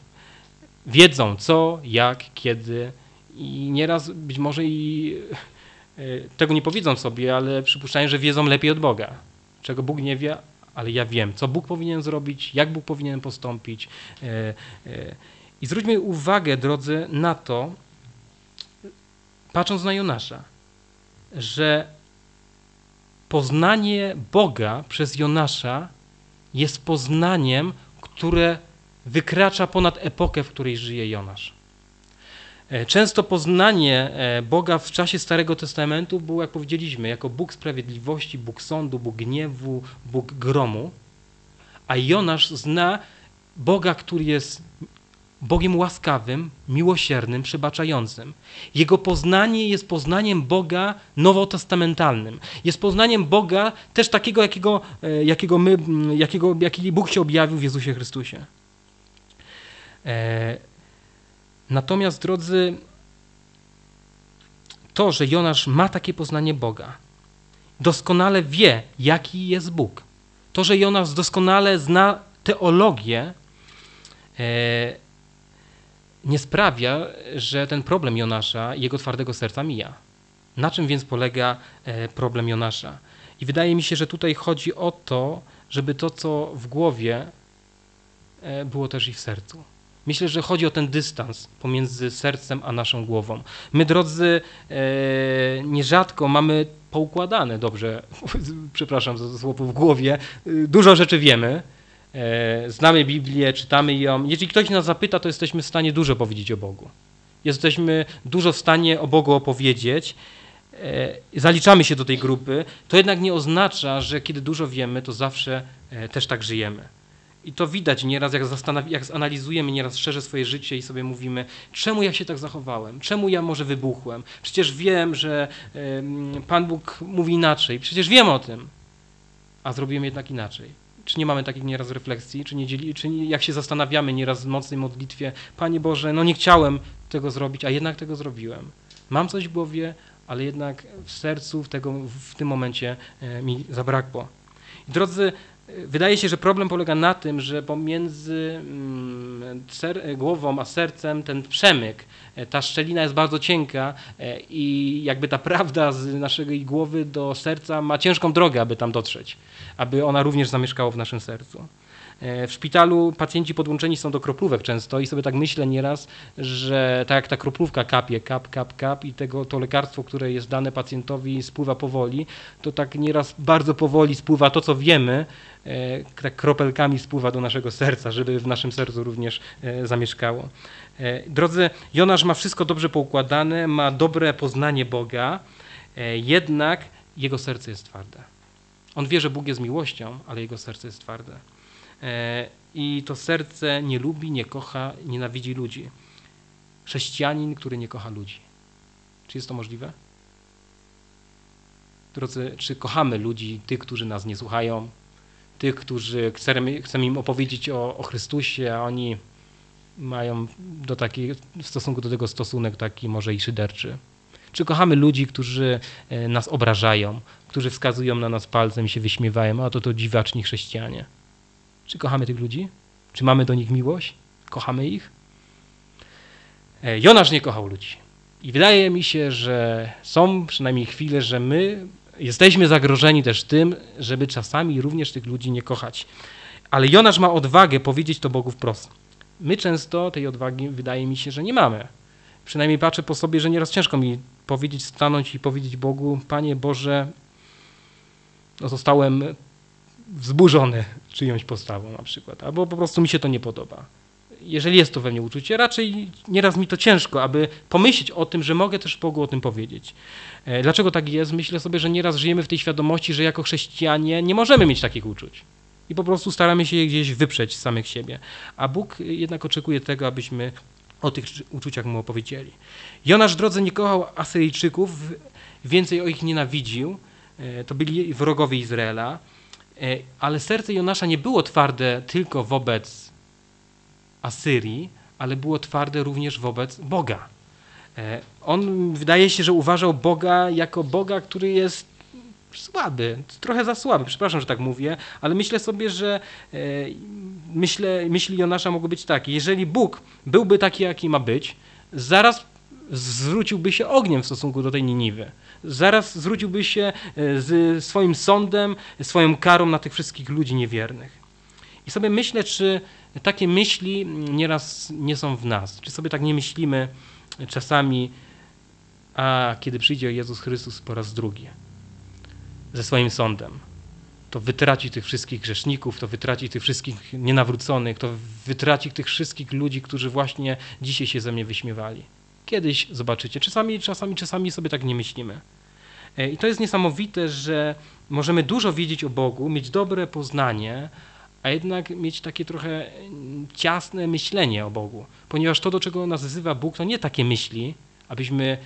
wiedzą co, jak, kiedy i nieraz być może i tego nie powiedzą sobie, ale przypuszczają, że wiedzą lepiej od Boga. Czego Bóg nie wie, ale ja wiem, co Bóg powinien zrobić, jak Bóg powinien postąpić. I zwróćmy uwagę, drodzy, na to, patrząc na Jonasza, że poznanie Boga przez Jonasza jest poznaniem, które wykracza ponad epokę, w której żyje Jonasz. Często poznanie Boga w czasie Starego Testamentu było, jak powiedzieliśmy, jako Bóg sprawiedliwości, Bóg sądu, Bóg gniewu, Bóg gromu, a Jonasz zna Boga, który jest Bogiem łaskawym, miłosiernym, przebaczającym. Jego poznanie jest poznaniem Boga nowotestamentalnym. Jest poznaniem Boga też takiego, jakiego, jakiego, my, jakiego jaki Bóg się objawił w Jezusie Chrystusie. Natomiast, drodzy, to, że Jonasz ma takie poznanie Boga, doskonale wie, jaki jest Bóg. To, że Jonasz doskonale zna teologię, nie sprawia, że ten problem Jonasza i jego twardego serca mija. Na czym więc polega problem Jonasza? I wydaje mi się, że tutaj chodzi o to, żeby to, co w głowie, było też i w sercu. Myślę, że chodzi o ten dystans pomiędzy sercem a naszą głową. My, drodzy, nierzadko mamy poukładane dobrze, przepraszam za słowo w głowie, dużo rzeczy wiemy, znamy Biblię, czytamy ją. Jeżeli ktoś nas zapyta, to jesteśmy w stanie dużo powiedzieć o Bogu. Jesteśmy dużo w stanie o Bogu opowiedzieć, zaliczamy się do tej grupy. To jednak nie oznacza, że kiedy dużo wiemy, to zawsze też tak żyjemy. I to widać nieraz, jak, jak zanalizujemy nieraz szczerze swoje życie i sobie mówimy, czemu ja się tak zachowałem, czemu ja może wybuchłem. Przecież wiem, że y, Pan Bóg mówi inaczej, przecież wiem o tym, a zrobiłem jednak inaczej. Czy nie mamy takich nieraz refleksji, czy, nie dzieli, czy nie, jak się zastanawiamy nieraz w mocnej modlitwie, Panie Boże, no nie chciałem tego zrobić, a jednak tego zrobiłem. Mam coś w głowie, ale jednak w sercu w, tego, w tym momencie y, mi zabrakło. I drodzy, wydaje się, że problem polega na tym, że pomiędzy ser- głową a sercem ten przemyk, ta szczelina jest bardzo cienka i jakby ta prawda z naszej głowy do serca ma ciężką drogę, aby tam dotrzeć, aby ona również zamieszkała w naszym sercu. W szpitalu pacjenci podłączeni są do kroplówek często i sobie tak myślę nieraz, że tak jak ta kroplówka kapie, kap, kap, kap i tego, to lekarstwo, które jest dane pacjentowi spływa powoli, to tak nieraz bardzo powoli spływa to, co wiemy, tak kropelkami spływa do naszego serca, żeby w naszym sercu również zamieszkało. Drodzy, Jonasz ma wszystko dobrze poukładane, ma dobre poznanie Boga, jednak jego serce jest twarde. On wie, że Bóg jest miłością, ale jego serce jest twarde. I to serce nie lubi, nie kocha, nienawidzi ludzi. Chrześcijanin, który nie kocha ludzi. Czy jest to możliwe? Drodzy, czy kochamy ludzi, tych, którzy nas nie słuchają, tych, którzy chcemy, chcemy im opowiedzieć o, o Chrystusie, a oni mają do takiej, w stosunku do tego stosunek taki może i szyderczy? Czy kochamy ludzi, którzy nas obrażają, którzy wskazują na nas palcem i się wyśmiewają, a to to dziwaczni chrześcijanie? Czy kochamy tych ludzi? Czy mamy do nich miłość? Kochamy ich? Jonasz nie kochał ludzi. I wydaje mi się, że są przynajmniej chwile, że my jesteśmy zagrożeni też tym, żeby czasami również tych ludzi nie kochać. Ale Jonasz ma odwagę powiedzieć to Bogu wprost. My często tej odwagi, wydaje mi się, że nie mamy. Przynajmniej patrzę po sobie, że nieraz ciężko mi powiedzieć, stanąć i powiedzieć Bogu: Panie Boże, no zostałem wzburzony czyjąś postawą na przykład, albo po prostu mi się to nie podoba. Jeżeli jest to we mnie uczucie, raczej nieraz mi to ciężko, aby pomyśleć o tym, że mogę też Bogu o tym powiedzieć. Dlaczego tak jest? Myślę sobie, że nieraz żyjemy w tej świadomości, że jako chrześcijanie nie możemy mieć takich uczuć. I po prostu staramy się je gdzieś wyprzeć z samych siebie. A Bóg jednak oczekuje tego, abyśmy o tych uczuciach mu opowiedzieli. Jonasz, drodzy, nie kochał Asyryjczyków, więcej o ich nienawidził. To byli wrogowie Izraela. Ale serce Jonasza nie było twarde tylko wobec Asyrii, ale było twarde również wobec Boga. On, wydaje się, że uważał Boga jako Boga, który jest słaby, trochę za słaby, przepraszam, że tak mówię, ale myślę sobie, że myślę, myśli Jonasza mogły być takie: jeżeli Bóg byłby taki, jaki ma być, zaraz zwróciłby się ogniem w stosunku do tej Niniwy. Zaraz zwróciłby się z swoim sądem, swoją karą na tych wszystkich ludzi niewiernych. I sobie myślę, czy takie myśli nieraz nie są w nas. Czy sobie tak nie myślimy czasami, a kiedy przyjdzie Jezus Chrystus po raz drugi ze swoim sądem, to wytraci tych wszystkich grzeszników, to wytraci tych wszystkich nienawróconych, to wytraci tych wszystkich ludzi, którzy właśnie dzisiaj się ze mnie wyśmiewali. Kiedyś zobaczycie. Czasami, czasami, czasami sobie tak nie myślimy. I to jest niesamowite, że możemy dużo wiedzieć o Bogu, mieć dobre poznanie, a jednak mieć takie trochę ciasne myślenie o Bogu. Ponieważ to, do czego nas wzywa Bóg, to nie takie myśli, abyśmy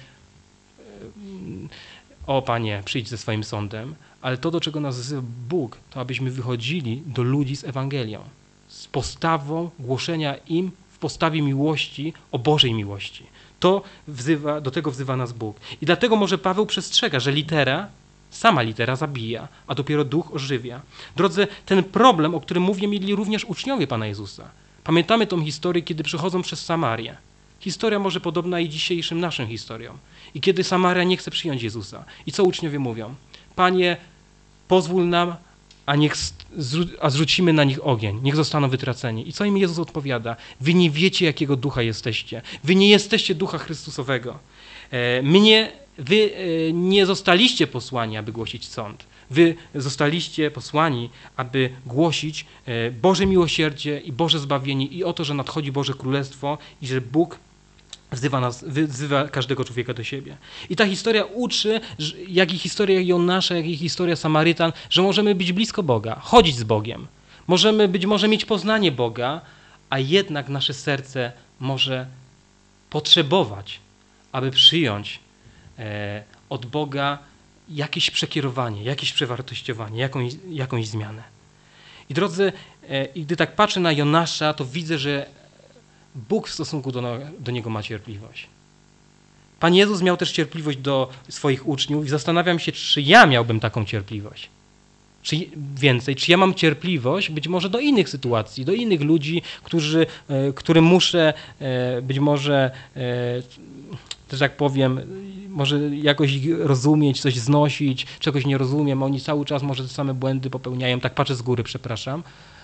o Panie, przyjdź ze swoim sądem, ale to, do czego nas wzywa Bóg, to abyśmy wychodzili do ludzi z Ewangelią, z postawą głoszenia im w postawie miłości, o Bożej miłości. To wzywa, do tego wzywa nas Bóg. I dlatego może Paweł przestrzega, że litera, sama litera zabija, a dopiero duch ożywia. Drodzy, ten problem, o którym mówię, mieli również uczniowie Pana Jezusa. Pamiętamy tą historię, kiedy przychodzą przez Samarię. Historia może podobna i dzisiejszym naszym historiom. I kiedy Samaria nie chce przyjąć Jezusa. I co uczniowie mówią? Panie, pozwól nam, a, niech, a zrzucimy na nich ogień. Niech zostaną wytraceni. I co im Jezus odpowiada? Wy nie wiecie, jakiego ducha jesteście. Wy nie jesteście ducha Chrystusowego. Mnie, wy nie zostaliście posłani, aby głosić sąd. Wy zostaliście posłani, aby głosić Boże miłosierdzie i Boże zbawienie i o to, że nadchodzi Boże Królestwo i że Bóg wzywa, nas, wzywa każdego człowieka do siebie. I ta historia uczy, jak i historia Jonasza, jak i historia Samarytan, że możemy być blisko Boga, chodzić z Bogiem. Możemy być może mieć poznanie Boga, a jednak nasze serce może potrzebować, aby przyjąć e, od Boga jakieś przekierowanie, jakieś przewartościowanie, jakąś, jakąś zmianę. I drodzy, e, i gdy tak patrzę na Jonasza, to widzę, że Bóg w stosunku do, do niego ma cierpliwość. Pan Jezus miał też cierpliwość do swoich uczniów i zastanawiam się, czy ja miałbym taką cierpliwość. Czy więcej, czy ja mam cierpliwość być może do innych sytuacji, do innych ludzi, którzy, e, którym muszę e, być może, e, że tak powiem, może jakoś rozumieć, coś znosić, czegoś nie rozumiem, oni cały czas może te same błędy popełniają, tak patrzę z góry, przepraszam.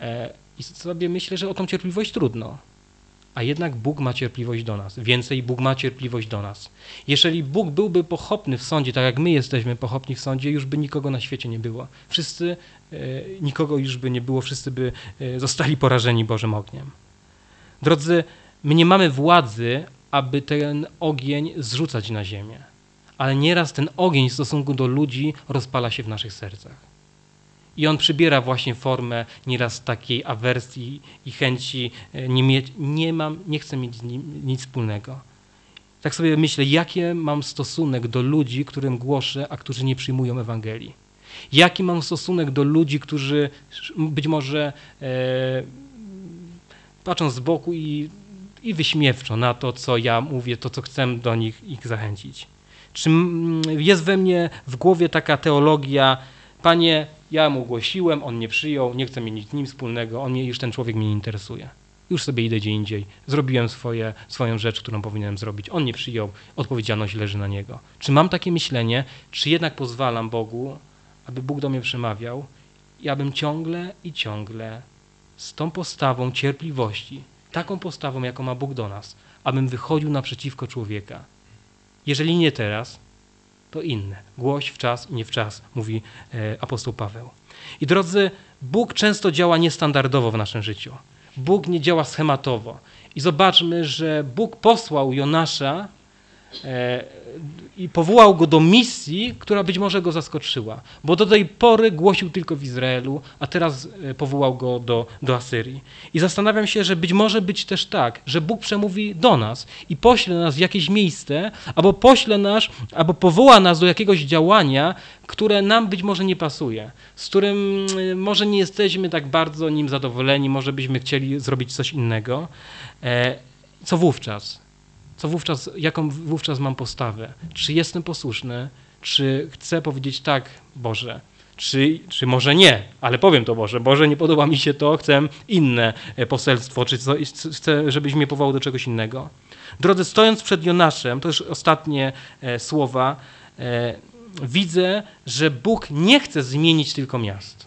I sobie myślę, że o tą cierpliwość trudno. A jednak Bóg ma cierpliwość do nas. Więcej, Bóg ma cierpliwość do nas. Jeżeli Bóg byłby pochopny w sądzie, tak jak my jesteśmy pochopni w sądzie, już by nikogo na świecie nie było. Wszyscy, nikogo już by nie było, wszyscy by zostali porażeni Bożym ogniem. Drodzy, my nie mamy władzy, aby ten ogień zrzucać na ziemię. Ale nieraz ten ogień w stosunku do ludzi rozpala się w naszych sercach. I on przybiera właśnie formę nieraz takiej awersji i chęci nie mieć, nie mam, nie chcę mieć z nim nic wspólnego. Tak sobie myślę, jaki mam stosunek do ludzi, którym głoszę, a którzy nie przyjmują Ewangelii. Jaki mam stosunek do ludzi, którzy być może e, patrzą z boku i, i wyśmiewczą na to, co ja mówię, to, co chcę do nich ich zachęcić. Czy jest we mnie w głowie taka teologia, Panie, ja mu głosiłem, on nie przyjął, nie chcę mieć z nim wspólnego, on mnie, już ten człowiek mnie nie interesuje. Już sobie idę gdzie indziej. Zrobiłem swoje, swoją rzecz, którą powinienem zrobić. On nie przyjął, odpowiedzialność leży na niego. Czy mam takie myślenie, czy jednak pozwalam Bogu, aby Bóg do mnie przemawiał i abym ciągle i ciągle z tą postawą cierpliwości, taką postawą, jaką ma Bóg do nas, abym wychodził naprzeciwko człowieka. Jeżeli nie teraz, to inne. Głoś w czas i nie w czas, mówi e, apostoł Paweł. I drodzy, Bóg często działa niestandardowo w naszym życiu. Bóg nie działa schematowo. I zobaczmy, że Bóg posłał Jonasza e, i powołał go do misji, która być może go zaskoczyła. Bo do tej pory głosił tylko w Izraelu, a teraz powołał go do, do Asyrii. I zastanawiam się, że być może być też tak, że Bóg przemówi do nas i pośle nas w jakieś miejsce, albo pośle nas, albo powoła nas do jakiegoś działania, które nam być może nie pasuje, z którym może nie jesteśmy tak bardzo nim zadowoleni, może byśmy chcieli zrobić coś innego. E, co wówczas? Co wówczas, jaką wówczas mam postawę? Czy jestem posłuszny? Czy chcę powiedzieć tak, Boże? Czy, czy może nie? Ale powiem to, Boże. Boże, nie podoba mi się to, chcę inne poselstwo, czy co, chcę, żebyś mnie powołał do czegoś innego. Drodzy, stojąc przed Jonaszem, to już ostatnie e, słowa, e, widzę, że Bóg nie chce zmienić tylko miast.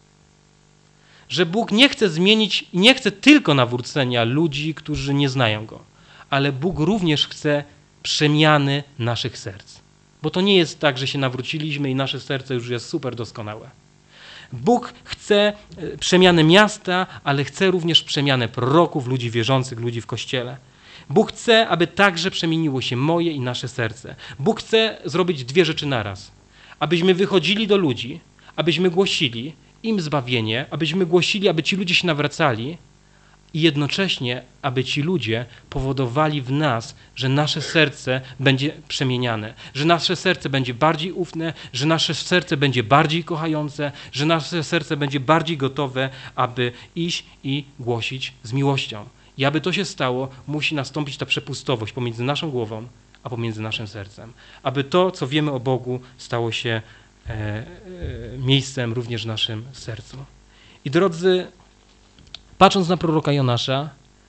Że Bóg nie chce zmienić, nie chce tylko nawrócenia ludzi, którzy nie znają Go. Ale Bóg również chce przemiany naszych serc. Bo to nie jest tak, że się nawróciliśmy i nasze serce już jest super doskonałe. Bóg chce przemiany miasta, ale chce również przemianę proroków, ludzi wierzących, ludzi w Kościele. Bóg chce, aby także przemieniło się moje i nasze serce. Bóg chce zrobić dwie rzeczy naraz. Abyśmy wychodzili do ludzi, abyśmy głosili im zbawienie, abyśmy głosili, aby ci ludzie się nawracali, i jednocześnie, aby ci ludzie powodowali w nas, że nasze serce będzie przemieniane, że nasze serce będzie bardziej ufne, że nasze serce będzie bardziej kochające, że nasze serce będzie bardziej gotowe, aby iść i głosić z miłością. I aby to się stało, musi nastąpić ta przepustowość pomiędzy naszą głową, a pomiędzy naszym sercem. Aby to, co wiemy o Bogu, stało się e, e, miejscem również w naszym sercu. I drodzy, patrząc na proroka Jonasza,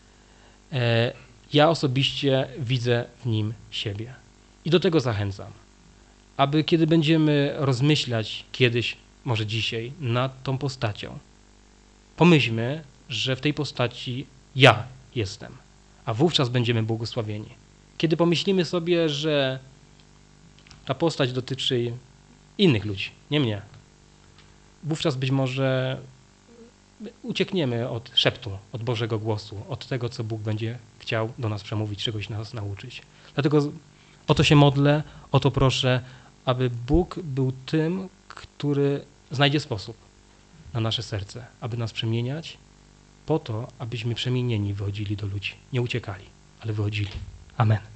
e, ja osobiście widzę w nim siebie. I do tego zachęcam, aby kiedy będziemy rozmyślać kiedyś, może dzisiaj, nad tą postacią, pomyślmy, że w tej postaci ja jestem, a wówczas będziemy błogosławieni. Kiedy pomyślimy sobie, że ta postać dotyczy innych ludzi, nie mnie, wówczas być może uciekniemy od szeptu, od Bożego głosu, od tego, co Bóg będzie chciał do nas przemówić, czegoś nas nauczyć. Dlatego o to się modlę, o to proszę, aby Bóg był tym, który znajdzie sposób na nasze serce, aby nas przemieniać, po to, abyśmy przemienieni wychodzili do ludzi. Nie uciekali, ale wychodzili. Amen.